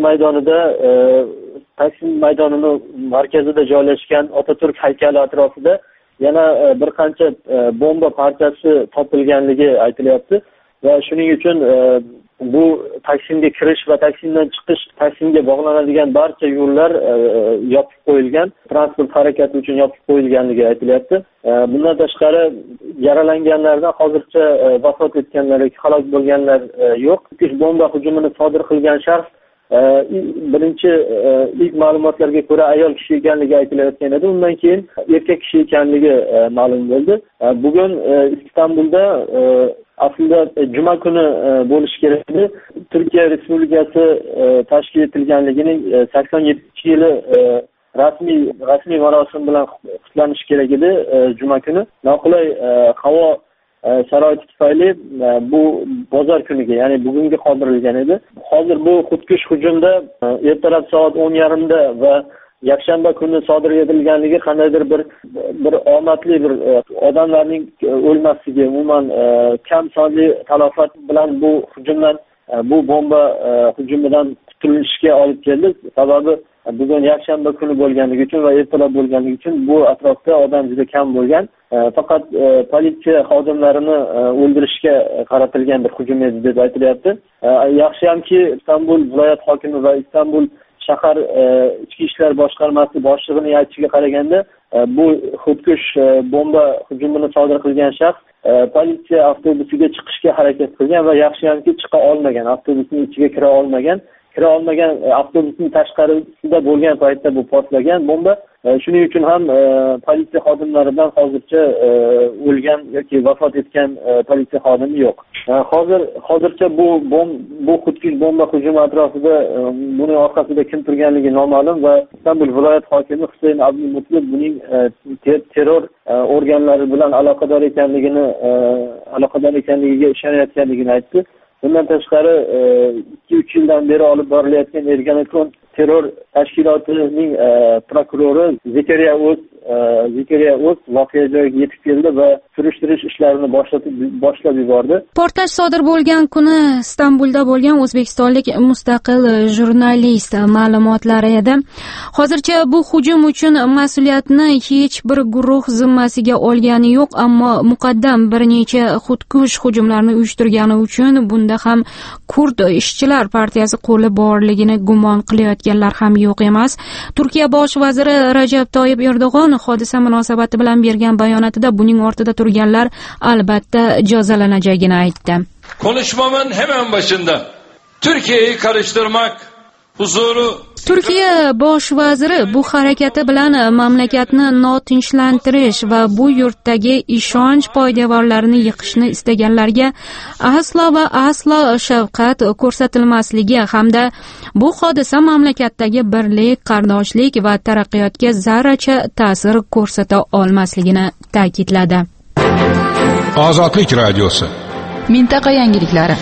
maydonini markazida joylashgan Otaturk haykali atrofida yana bir qancha bomba parchasi topilganligi aytilyapti va shuning uchun bu Taksimga kirish va Taksimdan chiqish, Taksimga bog'lanadigan barcha yo'llar yopib qo'yilgan, transport harakati uchun yopib qo'yilganligi aytilyapti. Bundan tashqari yaralanganlardan hozircha vafot etganlar yoki halok bo'lganlar yo'q. Bomba hujumini sodir qilgan shaxs ilk ma'lumotlarga ko'ra ayol kishi ekanligi aytilayotgan edi. Undan keyin erkak kishi ekanligi ma'lum bo'ldi. Bugun Istanbulda aslida juma kuni bo'lishi kerak edi. Turkiya Respublikasi tashkil etilganligining 87-yili rasmiy marosim bilan qutlanishi kerak edi juma kuni. Noqulay havo sharoiti tufayli bu bozor kuniga, ya'ni bugunga qoldirilgan edi. Hozir bu xudkush hujumda ertalab soat 10:30da va yakshanba kuni sodir etilganligi qandaydir bir omadli bir odamlarning o'lmasligi, umuman kam sonli talafot bilan bu hujumdan, bu bomba hujumidan qutulishga olib keldi. Sababi bugun yakshanba kuni bo'lganligi uchun va ertalab bo'lganligi uchun bu atrofda odam juda kam bo'lgan. Faqat politsiya xodimlarini o'ldirishga qaratilgan bir hujum edi deb aytilyapti. Yaxshiyamki Istanbul viloyat hokimi va Istanbul shahar ichki ishlar boshqarmasi boshlig'ining aytishiga qaraganda bu xudkush bomba hujumini sodir qilgan shaxs politsiya avtobusiga chiqishga harakat qilgan va yaxshiyamki chiqa olmagan, avtobusning ichiga kira olmagan avtobusning tashqarisida bo'lgan paytda bu portlagan bomba. Shuning uchun ham politsiya xodimlaridan hozircha o'lgan yoki vafot etgan politsiya xodimi yo'q. Hozircha bu xudkush bomba hujumi atrofida buning orqasida kim turganligi noma'lum va Istanbul viloyat hokimi Husayn Abdulmutlib buning terror organlari bilan aloqador ekanligiga ishonayotganligini aytdi. Bundan tashqari 2-3 yildan beri olib borilayotgan Ergenekon terror tashkilotining prokurori Zekeriya O'z voqea joyiga yetib keldi va surishtirish ishlarini boshlab yubordi.
Portlash sodir bo'lgan kuni Istanbulda bo'lgan o'zbekistonlik mustaqil jurnalist ma'lumotlari edi. Hozircha bu hujum uchun mas'uliyatni hech bir guruh zimmasiga olgani yo'q, ammo muqaddam bir necha xudkush hujumlarni uyushtirgani uchun bunda ham Kurd ishchilar partiyasi qo'li borligini gumon qilayotganlar ham yo'q emas. Turkiya bosh vaziri Rajab Toyyib Erdo'g'on hodisa munosabati bilan bergan bayonotida buning ortida turganlar albatta jazolanajagini aytdi.
Konuşmamın hemen başında Türkiye'yi karıştırmak, huzuru
Turkiya bosh vaziri bu harakati bilan mamlakatni notinchlantirish va bu yurtdagi ishonch poydevorlarini yiqishni istaganlarga aslo shafqat ko'rsatilmasligi hamda bu hodisa mamlakatdagi birlik, qardoshlik va taraqqiyotga zarracha ta'sir ko'rsata olmasligini ta'kidladi.
Ozodlik radiosi.
Mintaqa yangiliklari.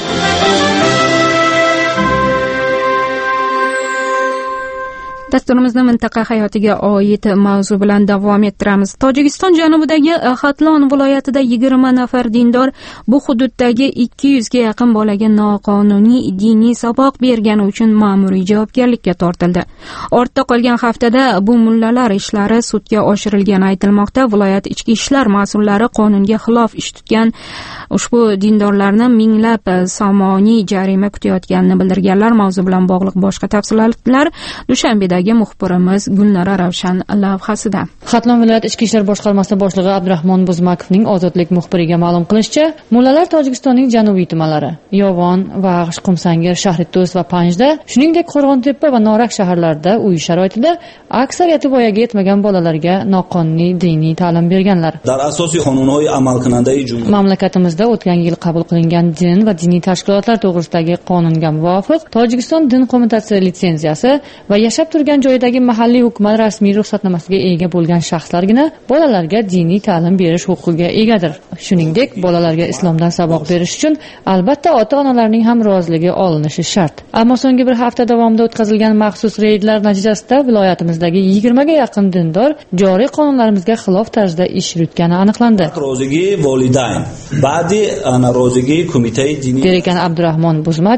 Dasturimizni mintaqa hayotiga oid mavzu bilan davom ettiramiz. Tojikiston janubidagi Xatlon viloyatida 20 nafar dindor bu hududdagi 200 ga yaqin bolaga noqonuniy diniy saboq bergani uchun ma'muriy javobgarlikka tortildi. Ortda qolgan haftada bu mullalar ishlari sudga oshirilgani aytilmoqda. Viloyat ichki ishlar mas'ullari qonunga xilof ish tutgan ushbu dindorlarni minglab somoniy jarima kutayotganini bildirganlar. Mavzu bilan bog'liq boshqa tafsilotlar Dushanbeda muxbirimiz Gulnora Ravshan lavhasida.
Xatlon viloyat ichki ishlar boshqarmasi boshlig'i Abdurahmon Buzmakovning Ozodlik muxbiriga ma'lum qilishicha, mullalar Tojikistonning janubiy tumanlari Yovon, Vag'sh, Qumsangir, Shahritos va Panjda, shuningdek Qo'rg'ontepa va Norak shaharlarida uy sharoitida aksariyati voyaga yetmagan bolalarga noqonuniy diniy ta'lim berganlar. Mamlakatimizda o'tgan yil qabul qilingan din va diniy tashkilotlar to'g'risidagi qonunga muvofiq Tojikiston din qo'mitasi litsenziyasi va yashab turgan joydagi mahalliy hukumat rasmiy ruxsatnomasiga ega bo'lgan shaxslargina bolalarga diniy ta'lim berish huquqiga egadir. Shuningdek, bolalarga islomdan saboq berish uchun albatta ota-onalarning ham roziligi olinishi shart. Ammo so'nggi bir hafta davomida o'tkazilgan maxsus reydlar natijasida viloyatimizdagi 20 ga yaqin dindor joriy qonunlarimizga xilof tarzda ish yuritgani aniqlandi. Der ekan Abdurahmon Buzmakov,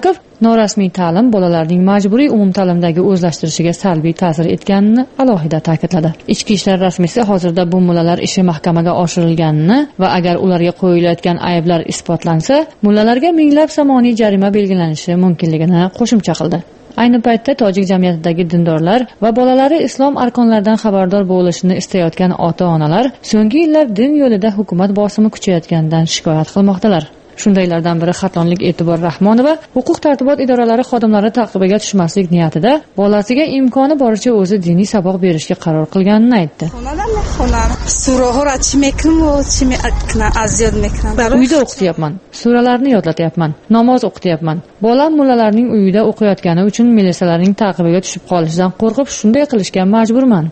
norasmiy ta'lim bolalarning majburiy umumta'limdagi o'zlashtirishiga salbiy ta'sir etganini alohida ta'kidladi. Ichki ishlar rasmiysi hozirda bu mullalar ishi mahkamaga oshirilganini va agar ularga qo'yilayotgan ayblar isbotlansa, mullalarga minglab somoniy jarima belgilanishi mumkinligini qo'shimcha qildi. Ayni paytda tojik jamiyatidagi dindorlar va bolalari islom arkonlaridan xabardor bo'lishini istayotgan ota-onalar so'nggi yillar din yo'lida hukumat bosimi kuchayotganidan shikoyat qilmoqdalar. Shundaylardan biri Xatlonlik E'tibor Rahmonova huquq-tartibot idoralari xodimlari taqibiga tushmaslik niyatida bolasiga imkoni boricha o'zi diniy saboq berishga qaror qilganini aytdi. Uyda o'qityapman, suralarni yodlatyapman, namoz o'qityapman. Bolam mullalarning uyida o'qiyotgani uchun militsiyalarning taqibiga tushib qolishidan qo'rqib shunday qilishga majburman.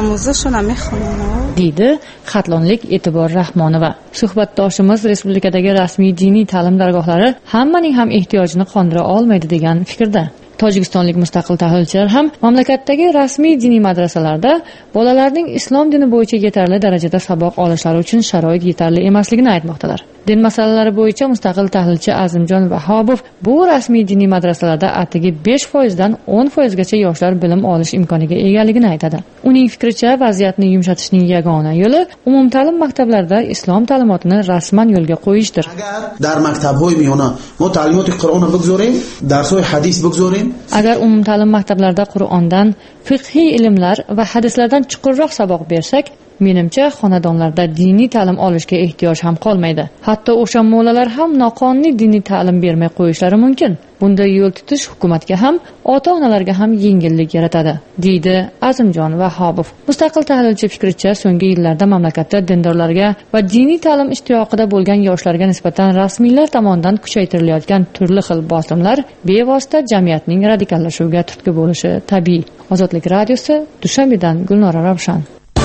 deydi Xatlonlik E'tibor Rahmonova. Suhbatdoshimiz respublikadagi rasmiy diniy ta'lim dargohlari hammaning ham ehtiyojini qondira olmaydi degan fikrda. Tojikistonlik mustaqil tahlilchilar ham mamlakatdagi rasmiy diniy madrasalarda bolalarning islom dini bo'yicha yetarli darajada saboq olishlari uchun sharoit yetarli emasligini aytmoqdalar. Din masalalari bo'yicha mustaqil tahlilchi Azimjon Vahobov bu rasmiy diniy madrasalarda atigi 5% dan 10% gacha yoshlar bilim olish imkoniga egaligini aytadi. Uning fikricha, vaziyatni yumshatishning yagona yo'li umumta'lim maktablarida islom ta'limotini rasman yo'lga qo'yishdir.
Dar maktabhoy miyona mo ta'limoti Qur'onni bug'zoring, darsoy hadis bug'zoring.
Agar umumta'lim maktablarda Qur'ondan, fiqhiy ilmlar va hadislardan chuqurroq saboq bersak, menimcha xonadonlarda diniy ta'lim olishga ehtiyoj ham qolmaydi. Hatto o'sha mo'lalar ham noqonuniy diniy ta'lim bermay qo'yishlari mumkin. Bunda yo'l tutish hukumatga ham, ota-onalarga ham yengillik yaratadi, deydi Azimjon Vahobov. Mustaqil tahlilchi fikricha, so'nggi yillarda mamlakatda dindorlarga va diniy ta'lim ishtiyoqida bo'lgan yoshlarga nisbatan rasmiylar tomonidan kuchaytirilayotgan turli xil bosimlar bevosita jamiyatning radikallashuviga turtki bo'lishi tabiiy. Ozodlik radiosi, Dushanbedan Gulnora Ravshan.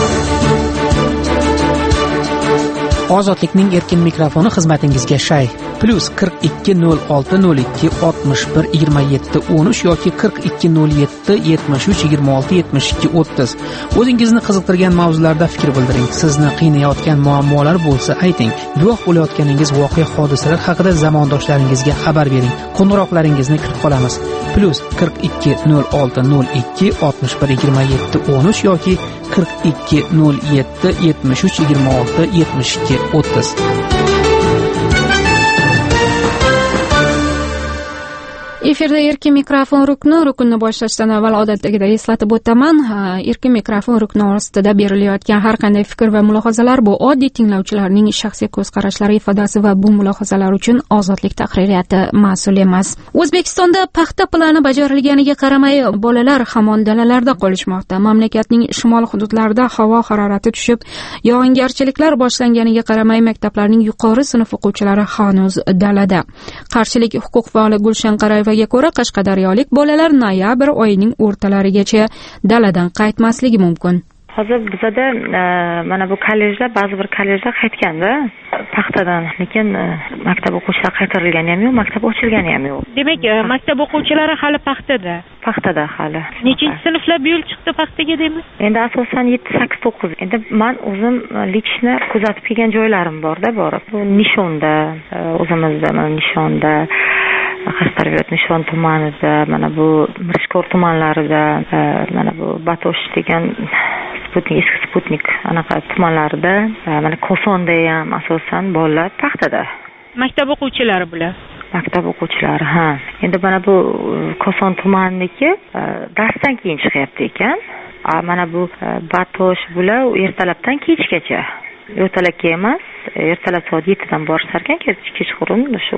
Ozodlikning erkin mikrofoni xizmatingizga shay. +4202612713 yoki 420773267230. O'zingizni qiziqtirgan mavzularda fikr bildiring. Sizni qiynayotgan muammolar bo'lsa ayting. Guvoh bo'layotganingiz voqea hodisalar haqida zamondoshlaringizga xabar bering. Qo'ng'iroqlaringizni kutib qolamiz. +4206062713 yoki 420773267230.
Efirda erkin mikrofon rukni boshlashdan avval odatdagidek eslatib o'taman. Erkin mikrofon rukni ostida berilayotgan har qanday fikr va mulohazalar bu oddiy tinglovchilarning shaxsiy ko'z qarashlari ifodasi va bu mulohazalar uchun ozodlik tahririyati mas'ul emas. O'zbekistonda paxta plani bajarilganiga qaramay bolalar hamon dalalarda qolishmoqda. Mamlakatning shimol hududlarida havo harorati tushib, yog'ingarchiliklar boshlanganiga qaramay maktablarning yuqori sinf o'quvchilari hanuz dalada. Qarshilik huquq faoli Gulshan Qarayeva ko'ra qashqadaryolik bolalar noyabr oyining o'rtalarigacha daladan qaytmasligi mumkin.
Hozir bizada mana bu kollejlar, ba'zi bir kollejlar qaytganda paxtadan, lekin maktab o'quvchilari qaytarilgani ham yo'q, maktab ochilgani ham yo'q.
Demak, maktab o'quvchilari hali paxtada.
Paxtada hali.
Nechinchi sinflar bu yil chiqdi paxtaga deymiz?
Endi asosan 7, 8, 9. Endi men o'zim lichni kuzatib kelgan joylarim bor-da, borib. Bu Nishonda, o'zimizda mana Nishonda, Qashqadaryo Nishon tumanida, mana bu Mirishkor tumanlarida, mana bu Batosh degan eski Sputnik anaqa tumanlarida, mana Kosonda ham asosan bolalar paxtada.
Maktab o'quvchilari bular.
Maktab o'quvchilari, ha. Endi mana bu Koson tumanidagi darsdan keyin chiqyapti ekan. Mana bu Batosh bular ertalabdan kechgacha. Ertalabki emas, ertalab soat 7 dan borishar ekan, kechqurun shu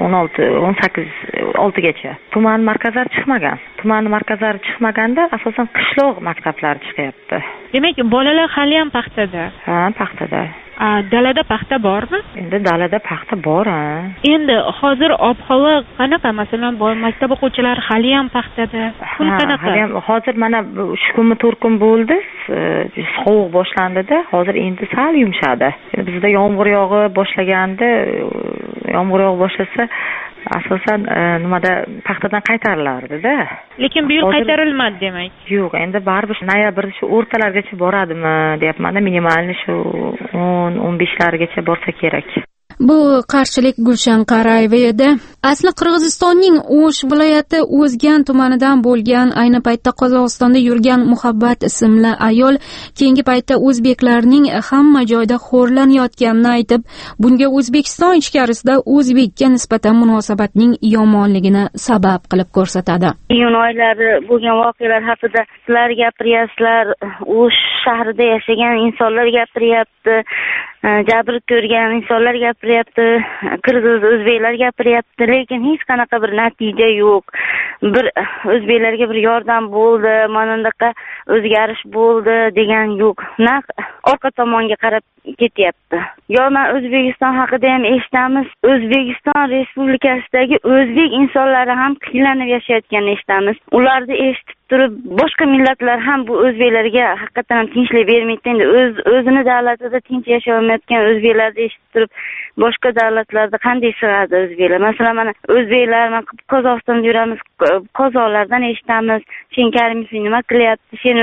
16 gacha. Tuman markazlari chiqmagan. Tuman markazlari chiqmaganda asosan qishloq maktablari chiqyapti.
Demak, bolalar hali ham paxtada.
Ha, paxtada.
Dalada paxta bormi?
Endi dalada paxta bor, ha.
Endi hozir ob-havo qanaqa? Masalan, maktab o'quvchilari hali ham paxtada. Kun qanaqa?
Hozir mana 3 kunmi 4 kun bo'ldi, sovuq boshlandida, hozir endi sal yumshadi. Bizda yomg'ir yog'i boshlaganda, yomg'ir yog'i boshlasa asosan nimada paxtadan qaytarilardi-da.
Lekin bu yil qaytarilmadi demak.
Yo'q, endi baribir noyabr shu o'rtalargacha boradimi, deyapman-da, minimalni shu 10-15largacha borsa kerak.
Bu qarshilik Gulshan Qarayeva edi. Asli Qirg'izistonning O'sh viloyati O'zgan tumanidan bo'lgan, ayni paytda Qozog'istonda yurgan Muhabbat ismli ayol keyingi paytda o'zbeklarning hamma joyda xo'rlanayotganini aytib, bunga O'zbekiston ichkarisida o'zbekka nisbatan munosabatning yomonligini sabab qilib ko'rsatadi.
Iyun oylari bo'lgan voqealar haqida sizlar gapiryapsizlar, O'sh shahrida yashagan insonlar gapiryapti, jabr ko'rgan insonlar gapiryapti, qirg'iz o'zbeklar gapiryapti, lekin hech qanaqa bir natija yo'q. Bir o'zbeklarga bir yordam bo'ldi, mana bundaqa o'zgarish bo'ldi degan yo'q. Naq orqa tomonga qarab ketyapti. Yo, men O'zbekiston haqida ham eshitamiz, O'zbekiston Respublikasidagi o'zbek insonlari ham qiylanib yashayotganini eshitamiz. Ularni eshitib turib, boshqa millatlar ham bu o'zbeklarga haqiqatan ham tinchlik bermaydi. Endi o'zini davlatida tinch yashay olmayotgan o'zbeklarni eshitib turib, boshqa davlatlarda qanday sig'adi o'zbeklar? Masalan, mana o'zbeklar, men Qozog'istonda yuramiz, qozoqlardan eshitamiz, sen Karimovni nima qilyapti, sen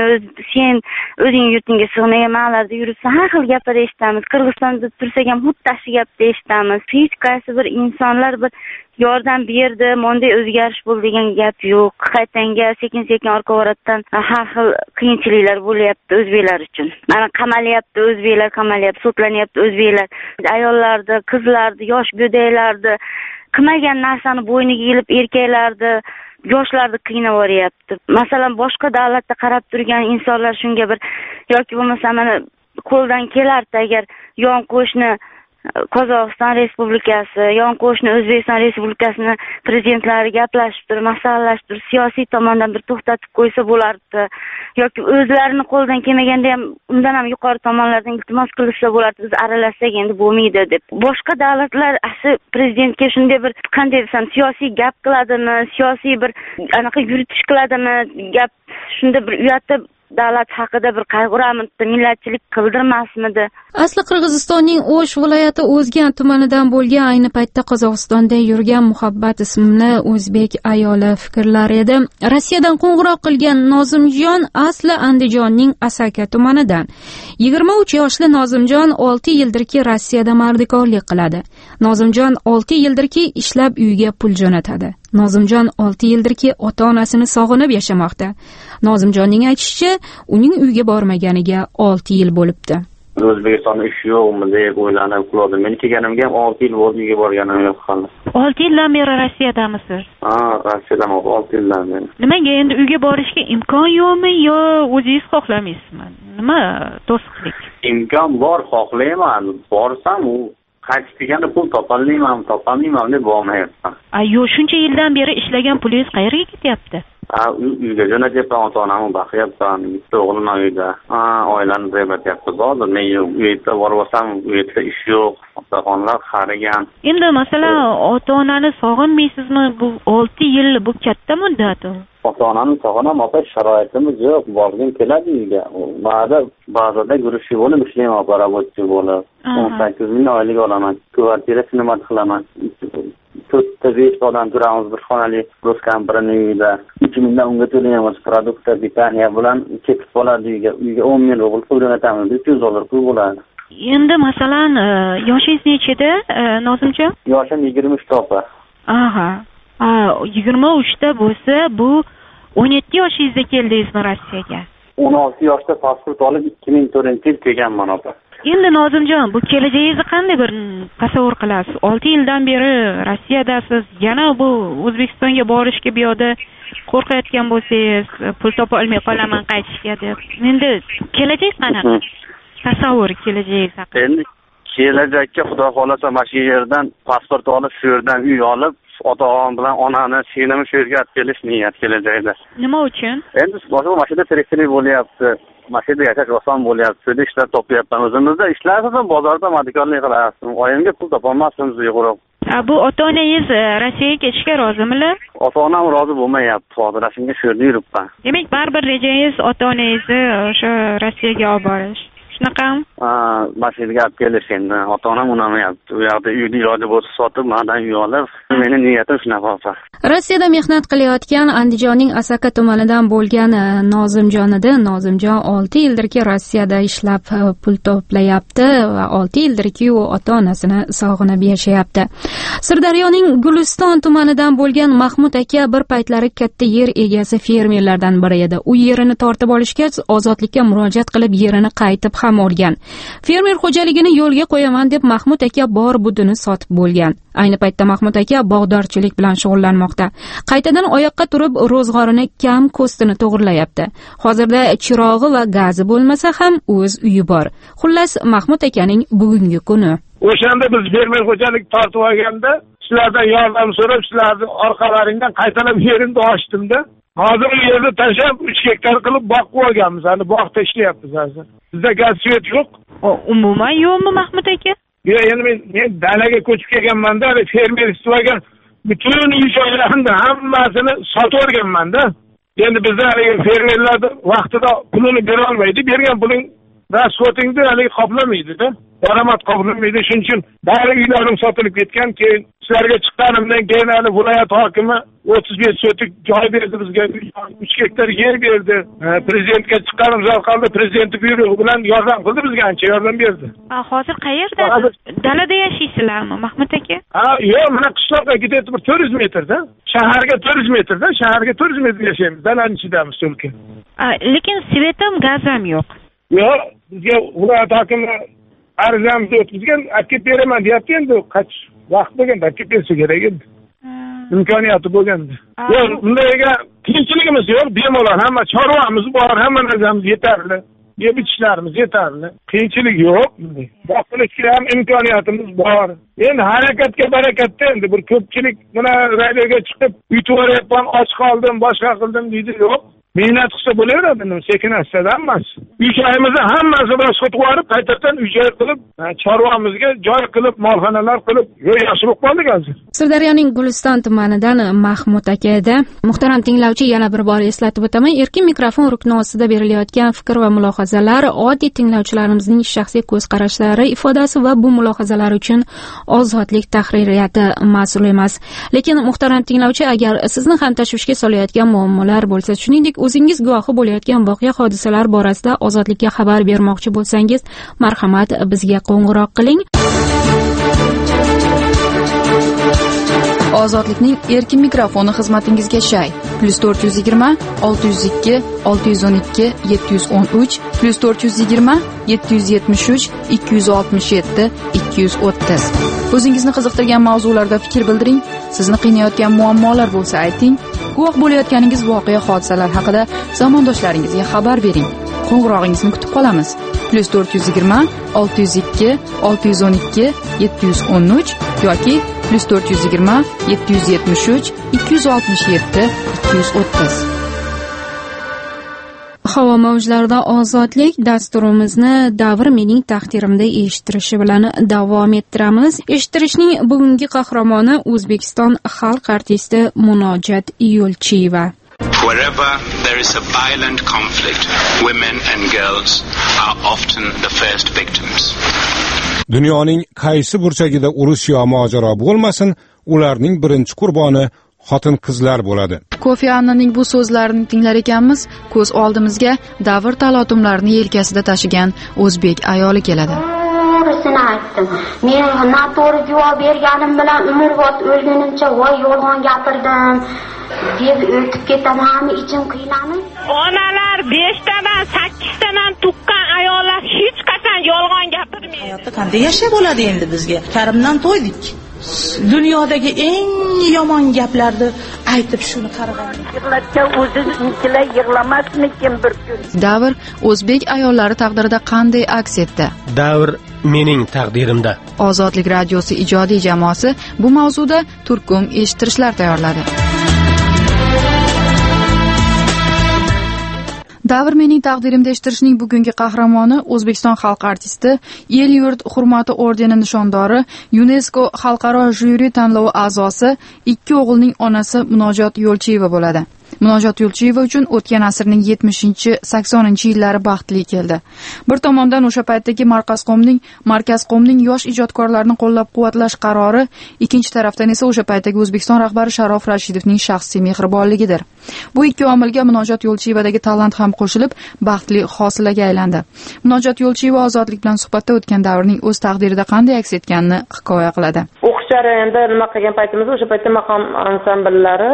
o'zing yurtingga sig'magan ma'larda yuribsan, har xil gaplar eshitamiz. Qirg'izistonda tursak ham xuddi gapni eshitamiz. Hech qaysi bir insonlar bir yordam berdi, bunday o'zgarish bo'ldi degan gap yo'q. Qaytanga sekin-sekin orqa o'ratdan har xil qiyinchiliklar bo'lyapti o'zbeklar uchun. Mana qamalyapti o'zbeklar, sudlanyapti o'zbeklar. Ayollarni, qizlarni, yosh go'daklarni, qilmagan narsani bo'yniga ilib erkaklarni, yoshlarni qiynab yuboryapti. Masalan, boshqa davlatda qarab turgan insonlar shunga bir yoki bo'lmasa mana qo'ldan kelardi agar yon qo'shni Qozog'iston Respublikasi, yon qo'shni O'zbekiston Respublikasini prezidentlari gaplashib turib, masallalashib turib, siyosiy tomondan bir to'xtatib qo'ysa bo'lardi. Yoki o'zlarini qo'ldan kelmaganda ham undan ham yuqori tomonlardan iltimos qilishsa bo'lardi, biz aralashsak endi bo'lmaydi deb. Boshqa davlatlar asli prezidentga shunday bir qanday desam, siyosiy gap qiladimi, siyosiy bir anaqa yuritish qiladimi, gap shunda bir uyatda davlat haqida bir qayg'uramidi, millatchilik qildirmasmidi?
Asli Qirg'izistonning O'sh viloyati O'zgan tumanidan bo'lgan, ayni paytda Qozog'istonda yurgan Muhabbat ismli o'zbek ayoli fikrlar edi. Rossiyadan qo'ng'iroq qilgan Nozimjon asli Andijonning Asaka tumanidan. 23 yoshli Nozimjon 6 yildirki Rossiyada mardikorlik qiladi. Nozimjon 6 yildirki ishlab uyga pul jo'natadi. Nozimjon 6 yildirki ota-onasini sog'inib yashamoqda. Nozimjonning aytishicha, uning uyga bormaganiga 6 yil bo'libdi.
O'zbekistonda ish yo'qmi deb o'ylanib qoldim. Men kelganimga ham 6 yil bo'ldi, uyga borganim yo'q hali.
6 yildan beri Rossiyadamisiz?
Ha, Rossiyadan 6 yildan beri.
Nimaga endi uyga borishga imkon yo'qmi yo o'zingiz xohlamaysizmi? Nima to'siqlik?
Imkon bor, xohlayman. Borsam u qaytib kelganda pul topolmayman deb bormayapman.
Yo'q, shuncha yildan beri ishlagan pulingiz qayerga ketyapti?
Uyga jo'natyapman, ota-onamni baqyapman, bitta o'g'lim uyda. Oilani rebatyapti. Hozir men uyda borib olsam, uyda ish yo'q, ota-onalar qarigan.
Endi masalan, ota-onani sog'inmaysizmi? Bu 6 yil bu katta muddat.
Ota-onani sog'inaman, sharoitimiz yo'q, borgim keladi uyga. Ba'zida guruchchi bo'lib ishlayman, rabotchi bo'lib. 18 ming oylik olaman, kvartira xizmat qilaman. 4-5 odam turamiz bir xonali rus kampirining uyida. 2 mingdan unga to'laymiz, produktlar pitaniya bilan ketib qoladi uyga. Uyga 10 ming rubl pul jo'natamiz, 300 dollar pul bo'ladi.
Endi masalan, yoshingiz nechida, Nozimjon?
Yoshim 23 to'pa.
Aha. 23 ta bo'lsa, bu 17 yoshingizda keldingizmi Rossiyaga?
16 yoshda pasport olib 2004-yil kelganman opa.
Endi Nozimjon, bu kelajagingizni qanday bir tasavvur qilasiz? 6 yildan beri Rossiyadasiz, yana bu O'zbekistonga borishga bu yoqda qo'rqayotgan bo'lsangiz, pul topa olmay qolaman qaytishga deb. Endi kelajak qanaqa? Tasavvur kelajagingiz haqida.
Endi kelajakka Xudo xolasa mana shu yerdan pasport olib, shu yerdan uy olib, ota-onam bilan onani singlimni shu yerga olib kelish niyat kelajakda.
Nima uchun?
Endi boshqa mashina tirikchilik bo'lyapti. Mashina yashash oson bo'lyapti. Shu ishlar topyapman. O'zimizda ishlarsiz, bozorda madikorlik qilasizmi? Oyimga pul topolmasmiz yo'q.
Bu ota-onangiz Rossiyaga ketishga rozimilar?
Ota-onam rozi bo'lmayapti. Hozir shunga shu yerda yuribman.
Demak, baribir rejangiz ota-onangizni o'sha Rossiyaga olib borish. Shunaqami?
Masjidga olib kelish endi. Ota-onam unamayapti. U yoqda uyni iloji bo'lsa sotib, mendan uy olib, meni niyatim shunaqa opa.
Rossiyada mehnat qilayotgan Andijonning Asaka tumanidan bo'lgan Nozimjon 6 yildirki Rossiyada ishlab pul to'playapti va 6 yildirki u ota-onasini sog'inib yashayapti. Sirdaryoning Guliston tumanidan bo'lgan Mahmud aka bir paytlari katta yer egasi fermerlardan biri edi. U yerini tortib olishgach, ozodlikka murojaat qilib yerini qaytib ham olgan. Fermer xo'jaligini yo'lga qo'yaman deb Mahmud aka bor budini sotib bo'lgan. Ayni paytda Mahmud aka bog'dorchilik bilan shug'ullanmoqda. Qaytadan oyoqqa turib ro'zg'orini kam ko'stini to'g'irlayapti. Hozirda chirog'i va gazi bo'lmasa ham o'z uyi bor. Xullas, Mahmud akaning bugungi kuni.
O'shanda biz fermer xo'jalik tortib olganda, sizlardan yordam so'rab, sizlarning orqalaringdan qaytalab yerimni ochdimda. Hozir u yerni tashlab 3 gektar qilib boqib olganmiz. Hali bog'da ishlayapmiz hozir. Bizda gaz svet yo'q.
Umuman yo'qmi Mahmud aka?
Yo'q, endi men dalaga ko'chib kelganman-da, fermer istivagan butun uy joylarimni hammasini sotib olganman-da. Endi bizda fermerlar vaqtida pulini bera olmaydi. Bergan puling rasxotingni hali qoplamaydi-da. Daromad qoplamaydi. Shuning uchun bari uylarim sotilib ketgan. Keyin sizlarga chiqqanimdan keyin hali viloyat hokimi 35 sotik joy berdi bizga, 3 gektar yer berdi. Prezidentga chiqqanimiz orqali prezident buyrug'i bilan yordam qildi, bizga ancha yordam berdi.
Hozir qayerda? Dalada yashaysizlarmi, Mahmud aka?
Yo'q, mana qishloqqa ketib 400 metrda. Shaharga 400 metrda, shaharga 400 metr yashaymiz. Dalaning ichidamiz to'lka.
Lekin svetam, gazam yo'q.
Yo'q, bizga viloyat hokimi arizamizni o'tkazgan, olib beraman deyapti endi, qach vaqt bo'lganda olib bersa kerak edi. Imkoniyati bo'lganda. Yo'q, bundaga qiyinchiligimiz yo'q, bemalol hamma chorvamiz bor, hamma narsamiz yetarli. Yeb ichishlarimiz yetarli. Qiyinchilik yo'q. Boqilishga ham imkoniyatimiz bor. Endi harakatga barakatda endi bir ko'pchilik mana radioga chiqib, yutib oryapman, och qoldim, boshqa qildim deydi, yo'q. Mehnat qilsa bo'laveradi, sekin asta emas. Uy joyimizni hammasini bilan sotib olib, qaytadan uy joy qilib, chorvamizga joy qilib, molxonalar qilib, yaxshi bo'lib qoldik hozir.
Sirdaryoning Guliston tumanidan Mahmud aka edi. Muhtaram tinglovchi, yana bir bor eslatib o'taman, erkin mikrofon rukni ostida berilayotgan fikr va mulohazalar oddiy tinglovchilarimizning shaxsiy ko'z qarashlari ifodasi va bu mulohazalar uchun ozodlik tahririyati mas'ul emas. Lekin muhtaram tinglovchi, agar sizni ham tashvishga solayotgan muammolar bo'lsa, shuningdek o'zingiz guvohi bo'layotgan voqea hodisalar borasida ozodlikka xabar bermoqchi bo'lsangiz, marhamat bizga qo'ng'iroq qiling.
Ozodlikning erkin mikrofoni xizmatingizga shay. +420 602 612 713 +420 773 267 230. O'zingizni qiziqtirgan mavzularda fikr bildiring. Sizni qiynayotgan muammolar bo'lsa ayting. Guvoh bo'layotganingiz voqea hodisalar haqida zamondoshlaringizga xabar bering. Qo'ng'irog'ingizni kutib qolamiz. +420 602 612 713 yoki +420 773 267 230.
Havo mavjlarida ozodlik dasturimizni Davr mening taqdirimda eshittirishi bilan davom ettiramiz. Eshittirishning bugungi qahramoni O'zbekiston xalq artisti Munojat Yo'lchiyeva.
Wherever there is a violent conflict, women and girls are often the first victims.
Dunyoning qaysi burchagida urush yo mojaro bo'lmasin, ularning birinchi qurboni xotin-qizlar bo'ladi.
Kofi Annaning bu so'zlarini tinglar ekanmiz, ko'z oldimizga davr talotumlarini yelkasida tashigan o'zbek ayoli keladi.
To'g'risini aytdim. Men noto'g'ri javob berganim bilan umrbod o'lgunimcha voy yolg'on gapirdim deb o'tib ketaman, ichim qiynalib.
Onalar 5 tadan 8 tadan tuqqan ayollar hech qachon yolg'on gapirmaydi.
Hayotda qanday yashab bo'ladi endi bizga? Karimdan to'ydik. Dunyodagi eng yomon gaplarni aytib shuni qaragan.
O'zingizlar yig'lamasmikin bir kun?
Davr o'zbek ayollari taqdirida qanday aks etdi?
Davr mening taqdirimda.
Ozodlik radiosi ijodiy jamoasi bu mavzuda turkum eshittirishlar tayyorladi. Davr mening taqdirimda eshittirishning bugungi qahramoni O'zbekiston xalq artisti, El-yurt hurmati ordeni nishondori, UNESCO xalqaro jyuri tanlovi a'zosi, 2 o'g'ilning onasi Munojat Yo'lchiyeva bo'ladi. Munojot Yo'lchiyeva uchun o'tgan asrning 70-80 yillari baxtli keldi. Bir tomondan o'sha paytdagi Markazqo'mning yosh ijodkorlarni qo'llab-quvvatlash qarori, ikkinchi tarafdan esa o'sha paytdagi O'zbekiston rahbari Sharof Rashidovning shaxsiy mehribonligidir. Bu ikki omilga Munojot Yo'lchiyevadagi talant ham qo'shilib, baxtli hosilaga aylandi. Munojot Yo'lchiyeva Ozodlik bilan suhbatda o'tgan davrning o'z taqdirida qanday aks etganini hikoya qiladi.
O'qish jarayonida nima qilgan paytimizda o'sha paytda maqom ansambllari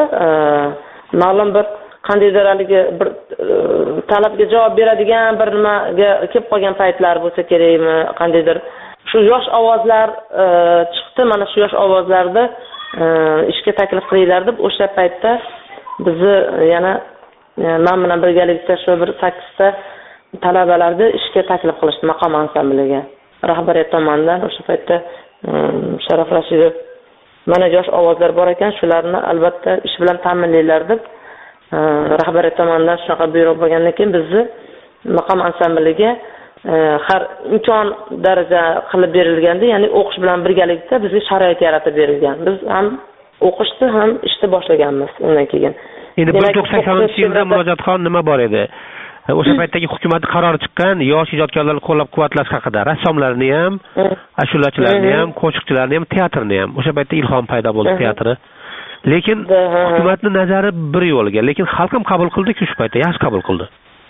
ma'lum bir qandaydir haligi bir talabga javob beradigan bir nimaga kelib qolgan paytlar bo'lsa kerakmi, qandaydir shu yosh ovozlar chiqdi. Mana shu yosh ovozlarda ishga taklif qilinglar deb o'sha paytda bizni yana men bilan birgalikda shu bir 8 ta talabalarni ishga taklif qilishdi maqom ansambliga. Rahbariyat tomonidan o'sha paytda Sharof Rashidov mana yosh ovozlar bor ekan, shularni albatta ish bilan ta'minlanglar deb rahbariyat tomonidan shunaqa buyruq bo'lgandan keyin bizni maqom ansambliga har imkon daraja qilib berilganda, ya'ni o'qish bilan birgalikda bizga sharoit yaratib berilgan. Biz ham o'qishni ham ishni boshlaganmiz undan keyin.
Endi 1980-yilda Munojotxon nima bor edi? O'sha paytdagi hukumat qarori chiqqan, yosh ijodkorlarni qo'llab-quvvatlash haqida, rassomlarni ham, ashulachilarni ham, qo'shiqchilarni ham, teatrni ham. O'sha paytda Ilhom paydo bo'ldi teatri. Lekin hukumatning nazari bir yo'lga, lekin xalq ham qabul qildi-ku shu paytda, yaxshi qabul qildi.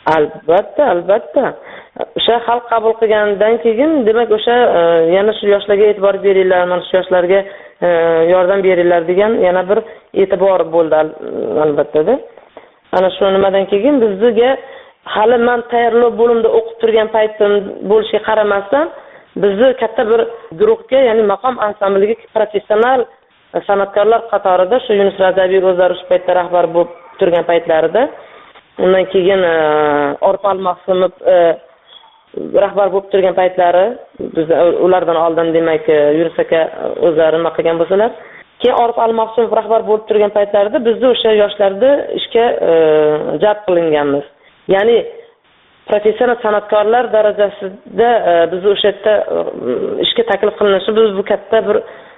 Albatta. O'sha xalq qabul qilgandan keyin, demak o'sha yana shu yoshlarga e'tibor beringlar, mana shu yoshlarga yordam beringlar degan yana bir e'tibor bo'ldi albatta-da. Ana shu nimadan keyin bizga hali men tayyorlov bo'limida o'qib turgan paytim bo'lishiga qaramasdan bizni katta bir guruhga, ya'ni maqom ansambliga professional san'atkorlar qatorida shu Yunus Rajabiy o'zlari shu paytda rahbar bo'lib turgan paytlarida, undan keyin Orpal Mahsumov rahbar bo'lib turgan paytlari, biz ulardan oldin demak Yunus aka o'zlari nima qilgan bo'lsalar, keyin Orpal Mahsumov rahbar bo'lib turgan paytlarida bizni o'sha yoshlarni ishga jalb qilinganmiz. Ya'ni professional san'atkorlar darajasida biz o'sha yerda ishga taklif qilinishi bu katta bir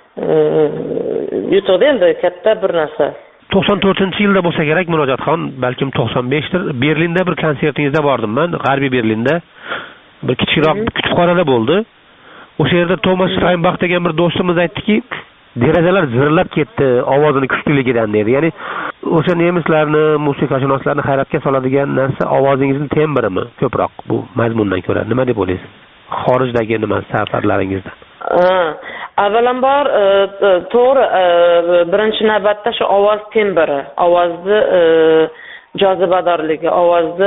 yutuqda, endi katta bir narsa.
94-yilda bo'lsa kerak Munojotxon, balkim 95dir. Berlinda bir konsertingizda bordim men, G'arbiy Berlinda. Bir kichikroq kutubxonada bo'ldi. O'sha yerda Tomas Steinbach degan bir do'stimiz aytdiki, derazalar zirlab ketdi ovozini kuchliligidan dedi. Ya'ni o'sha nemislarni, musiqashunoslarni hayratga soladigan narsa ovozingizning tembrimi ko'proq bu mazmundan ko'ra. Nima deb o'ylaysiz? Xorijdagi nima safarlaringizda?
Avvalambor to'g'ri, birinchi navbatda shu ovoz tembri, ovozni jozibadorligi, ovozni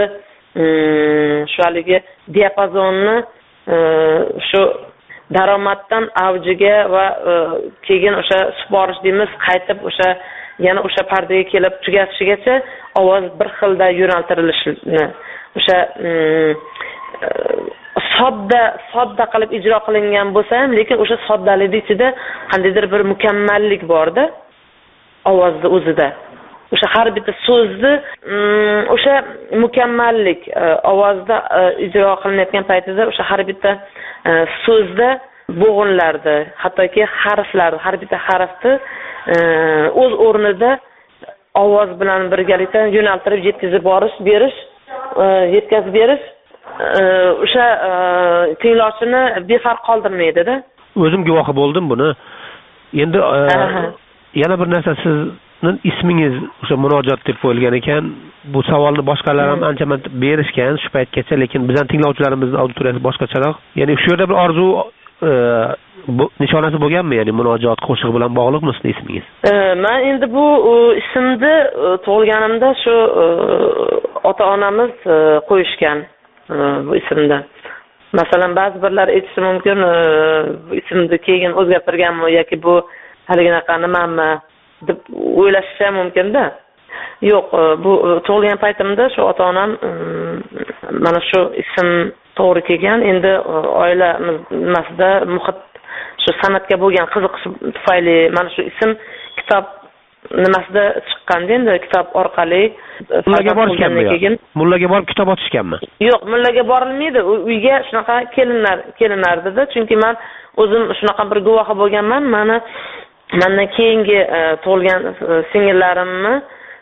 shu haligi diapazonni shu daromaddan avjiga va keyin o'sha siporish deymiz, qaytib o'sha yana o'sha pardaga kelib tugatishigacha ovoz bir xilda yo'naltirilishini, o'sha sodda qilib ijro qilingan bo'lsa ham, lekin o'sha soddalikning ichida qandaydir bir mukammallik borda ovozning o'zida. O'sha har bitta so'zni o'sha mukammallik ovozda ijro qilinayotgan paytida o'sha har bitta so'zda bo'g'inlardi, hattoki harflar, har bitta harfni o'z o'rnida ovoz bilan birgalikda yo'naltirib yetkazib berish o'sha tinglovchini befarq qoldirmaydi-da.
O'zim guvohi bo'ldim buni. Endi yana bir narsa, sizning ismingiz o'sha Munojot deb qo'yilgan ekan. Bu savolni boshqalar ham ancha berishgan shu paytgacha, lekin bizning tinglovchilarimizning auditoriyasi boshqacharoq. Ya'ni shu yerda bir orzu nishonasi bo'lganmi? Ya'ni Munojot qo'shig'i bilan bog'liqmi sizning ismingiz?
Men endi bu ismni tug'ilganimda shu ota-onamiz qo'yishgan bu ismda. Masalan, ba'zi birlar aytishi mumkin, bu ismni keyin o'zgartirganmi yoki bu haliginaqa nimami deb o'ylashishi mumkin-da. Yo'q, bu tug'ilgan paytimda shu ota-onam mana shu ism to'g'ri kelgan. Endi oilamiz nimasida muhit shu san'atga bo'lgan qiziqish tufayli mana shu ism kitob nimasida chiqqanda, endi kitob orqali
mullaga borishganmi? Mullaga borib kitob ochishganmi?
Yo'q, mullaga borilmaydi. Uyga shunaqa kelinardi-da, chunki men o'zim shunaqa bir guvohi bo'lganman. Mendan keyingi tug'ilgan singillarimni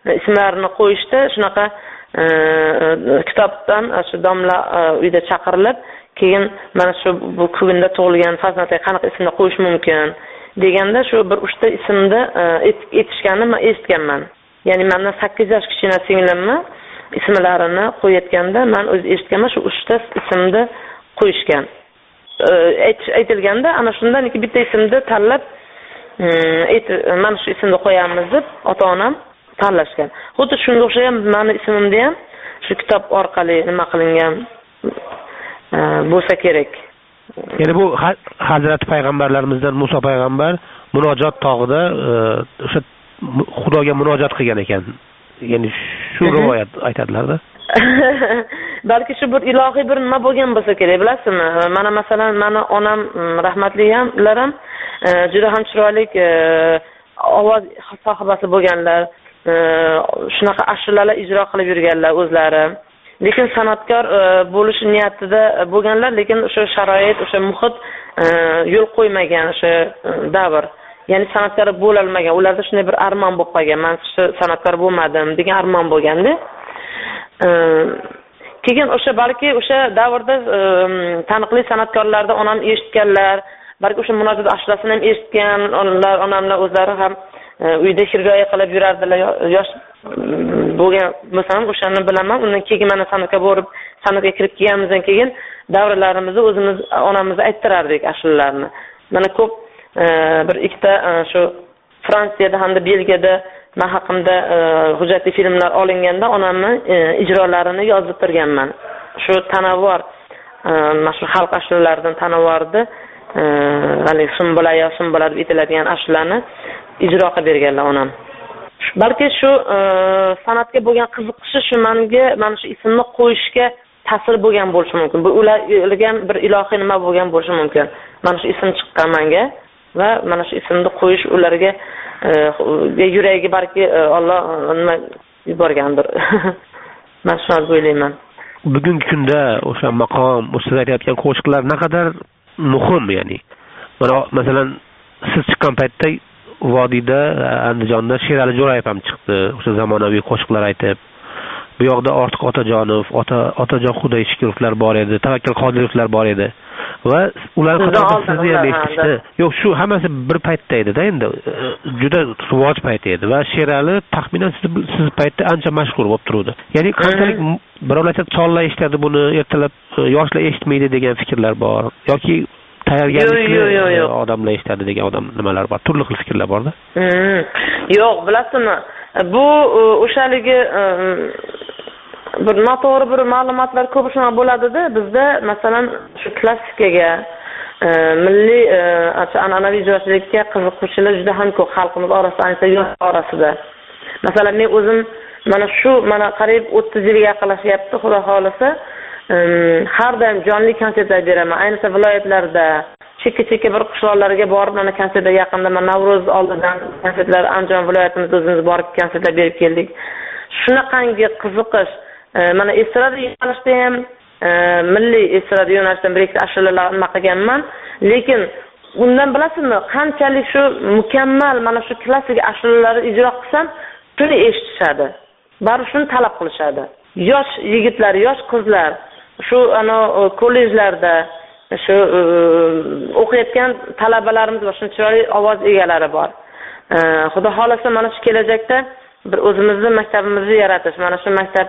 ismlarini qo'yishdi. Shunaqa kitobdan shu domla uyda chaqirilib, keyin mana shu bu kunda tug'ilgan farzandga qanaqa ismni qo'yish mumkin deganda shu bir 3 ta ismni aytishganini men eshitganman. Ya'ni mendan 8 yosh kichkina singlimni ismlarini qo'yayotganda men o'z eshitganman, shu 3 ta ismni qo'yishgan. Aytilganda ana shundan bitta ismni tanlab mana shu ismni qo'yamiz deb ota-onam tanlashgan. Xuddi shunga o'xshagan meni ismimda ham shu kitob orqali nima qilingan bo'lsa kerak.
Ya'ni bu Hazrat payg'ambarlarimizdan Musa payg'ambar munojot tog'ida o'sha Xudoga munojot qilgan ekan. Ya'ni shu rivoyat aytadilar-da. Balki
shu bir ilohiy bir nima bo'lgan bo'lsa kerak, bilasizmi? Mana masalan, meni onam rahmatli hamlar ham juda ham chiroyli ovoz sohibasi bo'lganlar. Shunaqa ashulalar ijro qilib yurganlar o'zlari. Lekin san'atkor bo'lish niyatida bo'lganlar, lekin o'sha sharoit, o'sha muhit yo'l qo'ymagan o'sha davr. Ya'ni san'atkor bo'la olmagan. Ularda shunday bir armon bo'lib qolgan. Men san'atkor bo'lmadim degan armon bo'lganda. Keyin o'sha balki o'sha davrda taniqli san'atkorlardan onam eshitganlar, balki o'sha munojot ashulasini ham eshitgan, onamlar o'zlari ham uyda hirgoya qilib yurardilar. Yosh bo'lgan bo'lsam o'shani bilaman. Undan keyin mana san'atga borib, san'atga kirib kelganimizdan keyin davrlarimizni o'zimiz onamizni ayttirardik ashulalarni. Mana ko'p bir ikkita shu Fransiyada hamda Belgiyada men haqimda hujjatli filmlar olinganda onamni ijrolarini yozib turganman. Shu tanavvur mana shu xalq ashularidan tanavvurdi. Hali Sumbula deb aytiladigan ashulani ijro qilib berganlar onam. Balki shu san'atga bo'lgan qiziqishi shu menga mana shu ismni qo'yishga ta'sir bo'lgan bo'lishi mumkin. Bu ularga ham bir ilohiy nima bo'lgan bo'lishi mumkin. Mana shu ism chiqqan menga va mana shu ismni qo'yish ularga yuragiga balki Alloh nima yuborgandir. Men shuni o'ylayman.
Bugungi kunda o'sha maqom, siz aytayotgan qo'shiqlar naqadar muhim, ya'ni. Mana masalan siz chiqqan paytda vodiyda Andijonda Sherali Jo'rayev ham chiqdi. O'sha zamonaviy qo'shiqlar aytib. Bu yoqda Ortiq Otajonov, Otajon Xudoyshukurovlar bor edi, Tavakkal Qodirovlar bor edi. Va ular qatorida sizni ham eshitishdi. Yo'q, shu hammasi bir paytda edi-da, endi juda rivoj payti edi va Sherali taxminan siz paytda ancha mashhur bo'lib turdi. Ya'ni qanchalik birovlar cholla eshitadi buni, ertalab yoshlar eshitmaydi degan fikrlar bor yoki tayyorgarlikli odamlar eshitadi degan nimalar bor. Turli xil fikrlar bor-da.
Yo'q, bilasizmi? Bu o'shaligi bir noto'g'ri bir ma'lumotlar ko'p shuna bo'ladi-da. Bizda masalan shu klassikaga, milliy an'anaviy ijrochilikka qiziquvchilar juda ham ko'p xalqimiz orasida, ayniqsa yosh orasida. Masalan men o'zim mana qariyb 30 yilga yaqinlashyapti, xudo xolisa, har doim jonli konsertlar beraman. Ayniqsa viloyatlarda, chekka bir qishloqlarga borib, mana konsertlar yaqinda mana Navro'z oldidan konsertlar Andijon viloyatimizda o'zimiz borib konsertlar berib keldik. Shunaqangi qiziqish, mana estrada yo'nalishda ham milliy estrada yo'nalishdan bir ikkita ashulalar nima qilganman, lekin undan bilasizmi, qanchalik shu mukammal mana shu klassik ashulalarni ijro qilsam, shuni eshitishadi. Bari shuni talab qilishadi. Yosh yigitlar, yosh qizlar shu kollejlarda shu o'qiyotgan talabalarimiz bor, shuncha chiroyli ovoz egalari bor. Xudo xolasa mana shu kelajakda bir o'zimizni maktabimizni yaratish, mana shu maktab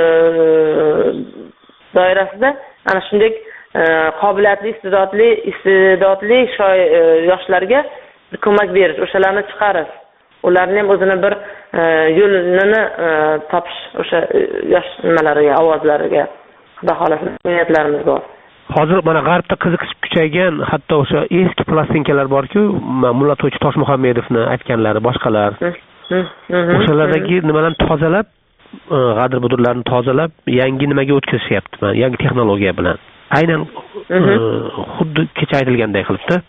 doirasida ana shunday qobiliyatli, istedodli yoshlarga ko'mak berish, o'shalarni chiqarish, ularni ham o'zini bir yo'lini topish, o'sha yosh nimalariga, ovozlariga Xudo xolasa niyatlarimiz bor.
Hozir mana g'arbda qiziqish kuchaygan, hatto o'sha eski plastinkalar bor-ku, Mulla To'ychi Toshmuhammedovni aytganlari, boshqalar. O'shalardagi nimalarni tozalab, g'adir-budurlarni tozalab, yangi nimaga o'tkazishyapti, yangi texnologiya bilan. Aynan xuddi kecha aytilganday qilibdi.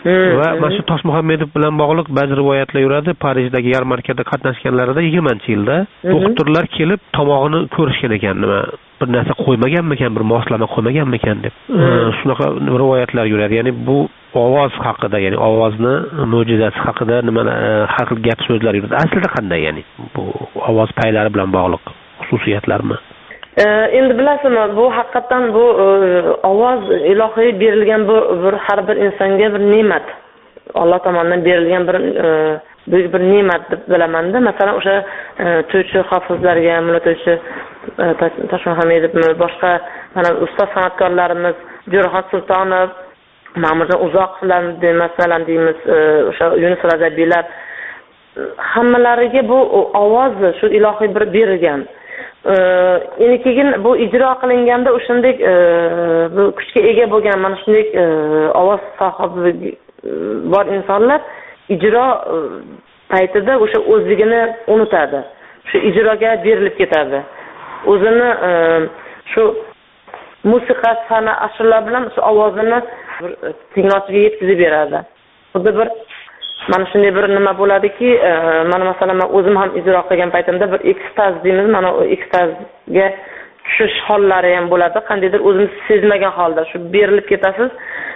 va mana shu Toshmuhammedov bilan bog'liq ba'zi rivoyatlar yuradi. Parijdagi yarmarkada qatnashganlarida 20-yilda doktorlar kelib tomog'ini ko'rishgan ekan, nima bir narsa qo'ymaganmikan, bir moslama qo'ymaganmikan deb. Shunaqa rivoyatlar yuradi. Ya'ni bu ovoz haqida, ya'ni ovozni mo'jizasi haqida nimalar har xil gap so'zlar yuradi. Aslida qanday, ya'ni bu ovoz paylari bilan bog'liq xususiyatlarmi?
Endi bilasizmi, bu haqiqatan bu ovoz ilohiy berilgan bu bir har bir insonga bir ne'mat. Alloh tomonidan berilgan bir buyuk bir ne'mat deb bilaman-da. Masalan, o'sha to'ychi hofizlarga, mulla to'ychi Toshmuhammedovmi, boshqa mana ustoz san'atkorlarimiz Jo'raxon Sultonov, Ma'murjon Uzoqovlar masalan deymiz, o'sha Yunus Razabiylar hammalariga bu ovoz shu ilohiy bir berilgan. Endi keyin bu ijro qilinganda o'shandek bu kuchga ega bo'lgan mana shunday ovoz sohibi bor insonlar ijro paytida o'sha o'zligini unutadi. Shu ijroga berilib ketadi. O'zini shu musiqa sana ashurlar bilan shu ovozini tinglovchiga yetkazib beradi. Xuddi bir mana shunday bir nima bo'ladiki, mana masalan men o'zim ham ijro qilgan paytimda bir ekstaz deymiz, mana o ekstazga tushish hollari ham bo'ladi. Qandaydir o'zingiz sezmagan holda shu berilib ketasiz.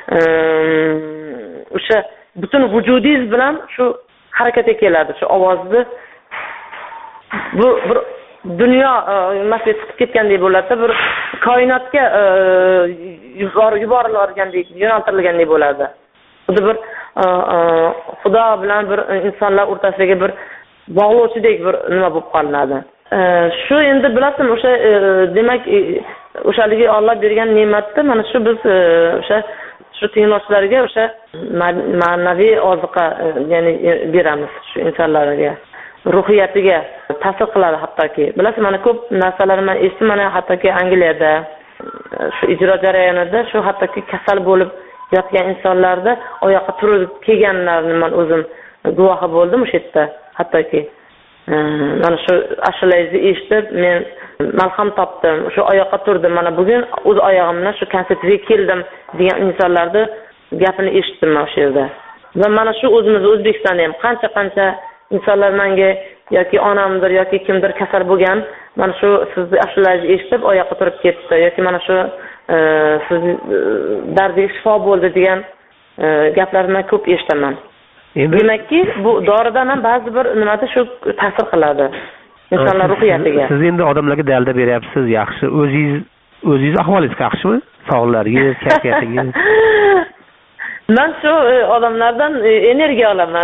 O'sha butun vujudingiz bilan shu harakatga keladi. Shu ovozni bu bir dunyo masjid chiqib ketgandek bo'ladi, bir koinotga yuborilgandek, yo'naltirilgandek bo'ladi. Xuddi bir Xudo bilan bir insonlar o'rtasidagi bir bog'lovchidek bir nima bo'lib qolinadi. Shu endi bilasizmi, o'sha demak o'shaligi Alloh bergan ne'matni mana shu biz o'sha shu tinglovchilarga o'sha ma'naviy oziqa, ya'ni beramiz shu insonlarga. Ruhiyatiga ta'sir qiladi hattoki. Bilasizmi, mana ko'p narsalarni men eshitdim, mana hattoki Angliyada shu ijro jarayonida shu hattoki kasal bo'lib yotgan insonlarda oyoqqa turib kelganlarni men o'zim guvohi bo'ldim o'sha yerda. Hattoki mana shu ashulangizni eshitib men malham topdim, shu oyoqqa turdim, mana bugun o'z oyog'im bilan shu konsertga keldim degan insonlarni gapini eshitdim o'sha yerda. Va mana shu o'zimiz O'zbekistonda ham qancha insonlar menga yoki onamdir yoki kimdir kasal bo'lgan, mana shu sizni ashulangizni eshitib oyoqqa turib ketdi yoki mana shu siz dardingiz shifo bo'ldi degan gaplarni ko'p eshitaman. Demakki, bu doridan ham ba'zi bir nimada shu ta'sir qiladi insonlar ruhiyatiga.
Siz endi odamlarga dalda beryapsiz, yaxshi. O'zingiz ahvolingiz yaxshimi? Sog'ligingiz, kayfiyatingiz?
Men shu odamlardan energiya olaman.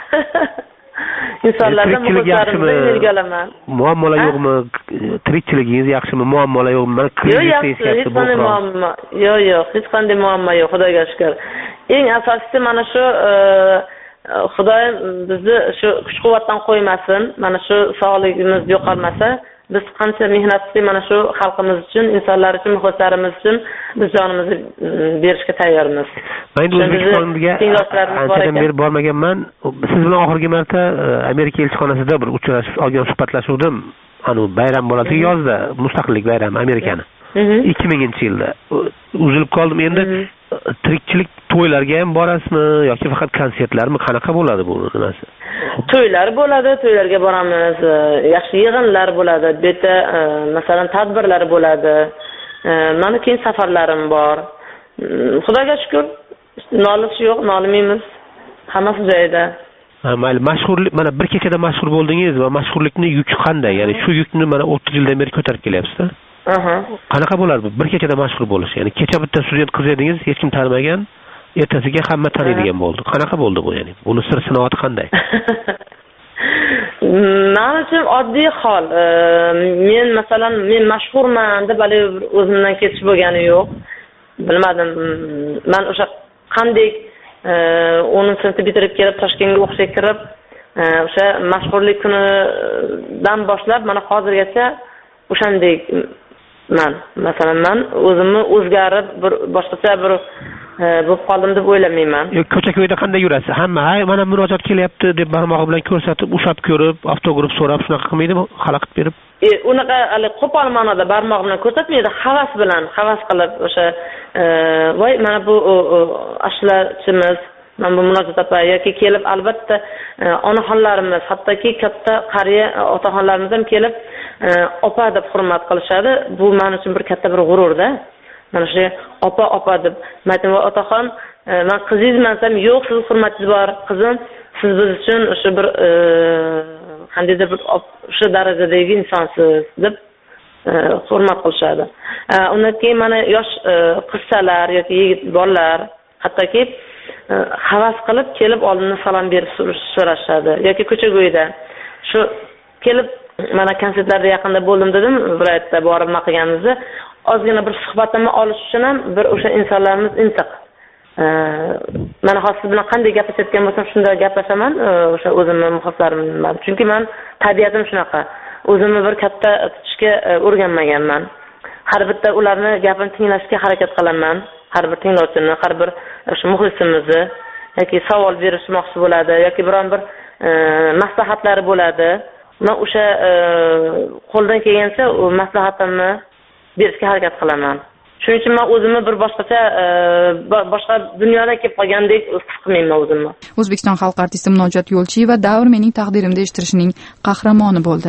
İnsanlardan muhtaçlarımızda energiya olaman.
Muammolar yo'qmi? Tirikchiligingiz yaxshimi? Muammolar yo'qmi?
Yo'q, hech qanday muammo. Yo'q, hech qanday muammo yo'q, Xudoga shukr. Eng asosiysi mana shu Xudoyim bizni shu kuch-quvvatdan qo'ymasin. Mana shu sog'ligimiz yo'qolmasa, biz qancha mehnat qilsak, mana shu xalqimiz uchun, insonlar uchun, muxlislarimiz uchun biz jonimizni berishga tayyormiz.
Men O'zbekistonga anchadan beri bormaganman. Siz bilan oxirgi marta Amerika elchixonasida bir uchrashib, olgan suhbatlashuvdim. Ana bayram bo'ladi yozda, mustaqillik bayrami Amerikani. 2000-yilda uzilib qoldim. Endi tirikchilik to'ylarga ham borasizmi yoki faqat konsertlarmi? Qanaqa bo'ladi bu nimasi?
To'ylar bo'ladi, to'ylarga boramiz. Yaxshi yig'inlar bo'ladi. Bu yerda masalan tadbirlar bo'ladi. Mana keyin safarlarim bor. Xudoga shukr, nolish yo'q, nolmaymiz. Hammasi joyida.
Mayli, mashhurlik, mana bir kechada mashhur bo'ldingiz va mashhurlikning yuki qanday? Ya'ni shu yukni mana 30 yildan beri ko'tarib kelyapsiz-da. Qanaqa bo'ladi bu? Bir kechada mashhur bo'lish. Ya'ni kecha bitta student qiz edingiz, hech kim tanimagan, ertasiga hamma taniydigan bo'ldi. Qanaqa bo'ldi bu, ya'ni? Buni sir sinovati qanday?
Men uchun oddiy hol. Men masalan, men mashhurman deb hali o'zimdan ketish bo'lgani yo'q. Bilmadim. Men o'sha qanday 10-sinfni bitirib kelib Toshkentga o'qishga kirib, o'sha mashhurlik kunidan boshlab mana hozirgacha o'shandek masalan men o'zimni o'zgarib bir boshqacha bir bo'lib qoldim deb o'ylamayman.
Ko'cha-ko'yda qanday yurasiz? Hamma, "Hay, mana murojaat kelyapti" deb barmog'i bilan ko'rsatib, ushab ko'rib, avtograf so'rab shunaqa qilmaydimi? Xalaqit berib.
Unaqa hali qo'pol ma'noda barmoq bilan ko'rsatmaydi, havas bilan, havas qilib o'sha voy mana bu ashlachimiz mana bu Munojot opa yoki kelib albatta onaxonlarimiz, hattoki katta qariya otaxonlarimiz ham kelib opa deb hurmat qilishadi. Bu men uchun bir katta bir g'ururda. Mana shu opa deb aytdim va otaxon men qizingizman desam, yo'q, siz hurmatingiz bor, qizim, siz biz uchun o'sha bir qandaydir bir o'sha darajadagi insonsiz deb hurmat qilishadi. Undan keyin mana yosh qizchalar yoki yigit bolalar hattoki havas qilib kelib oldimdan salom berib so'rashadi yoki ko'cha-ko'yda shu kelib mana konsertlarda yaqinda bo'ldim dedim, viloyatda borib qilganimizda ozgina bir suhbatni olish uchun ham bir o'sha insonlarimiz intiq. Mana hozir siz bilan qanday gaplashayotgan bo'lsam shunda gaplashaman, o'sha o'zimning muxlislarim. Chunki men tabiatim shunaqa. O'zimni bir katta tutishga o'rganmaganman. Har bitta ularni gapini tinglashga harakat qilaman. Har bir tinglovchini, har bir o'sha muxlisimizni yoki savol berishmoqchi bo'ladi yoki biron bir maslahatlari bo'ladi. Men o'sha qo'ldan kelgancha maslahatimni berishga harakat qilaman. Shuning uchun men o'zimni bir boshqa dunyodan kelib qolgandek his qilmayman o'zimni.
O'zbekiston xalq artisti Munojot Yo'lchiyeva davr mening taqdirimda eshittirishning qahramoni bo'ldi.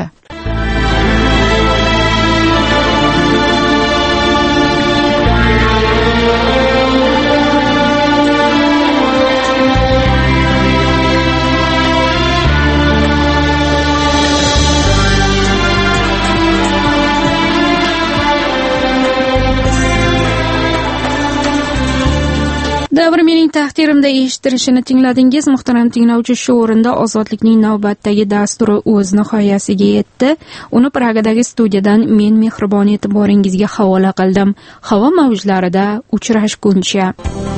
Davr mening taqdirimda eshittirishini tingladingiz. Muhtaram tinglovchi, shu o'rinda Ozodlikning navbatdagi dasturi o'z nihoyasiga yetdi. Uni Pragadagi studiyadan men mehribon e'tiboringizga havola qildim. Havo mavjlarida uchrashguncha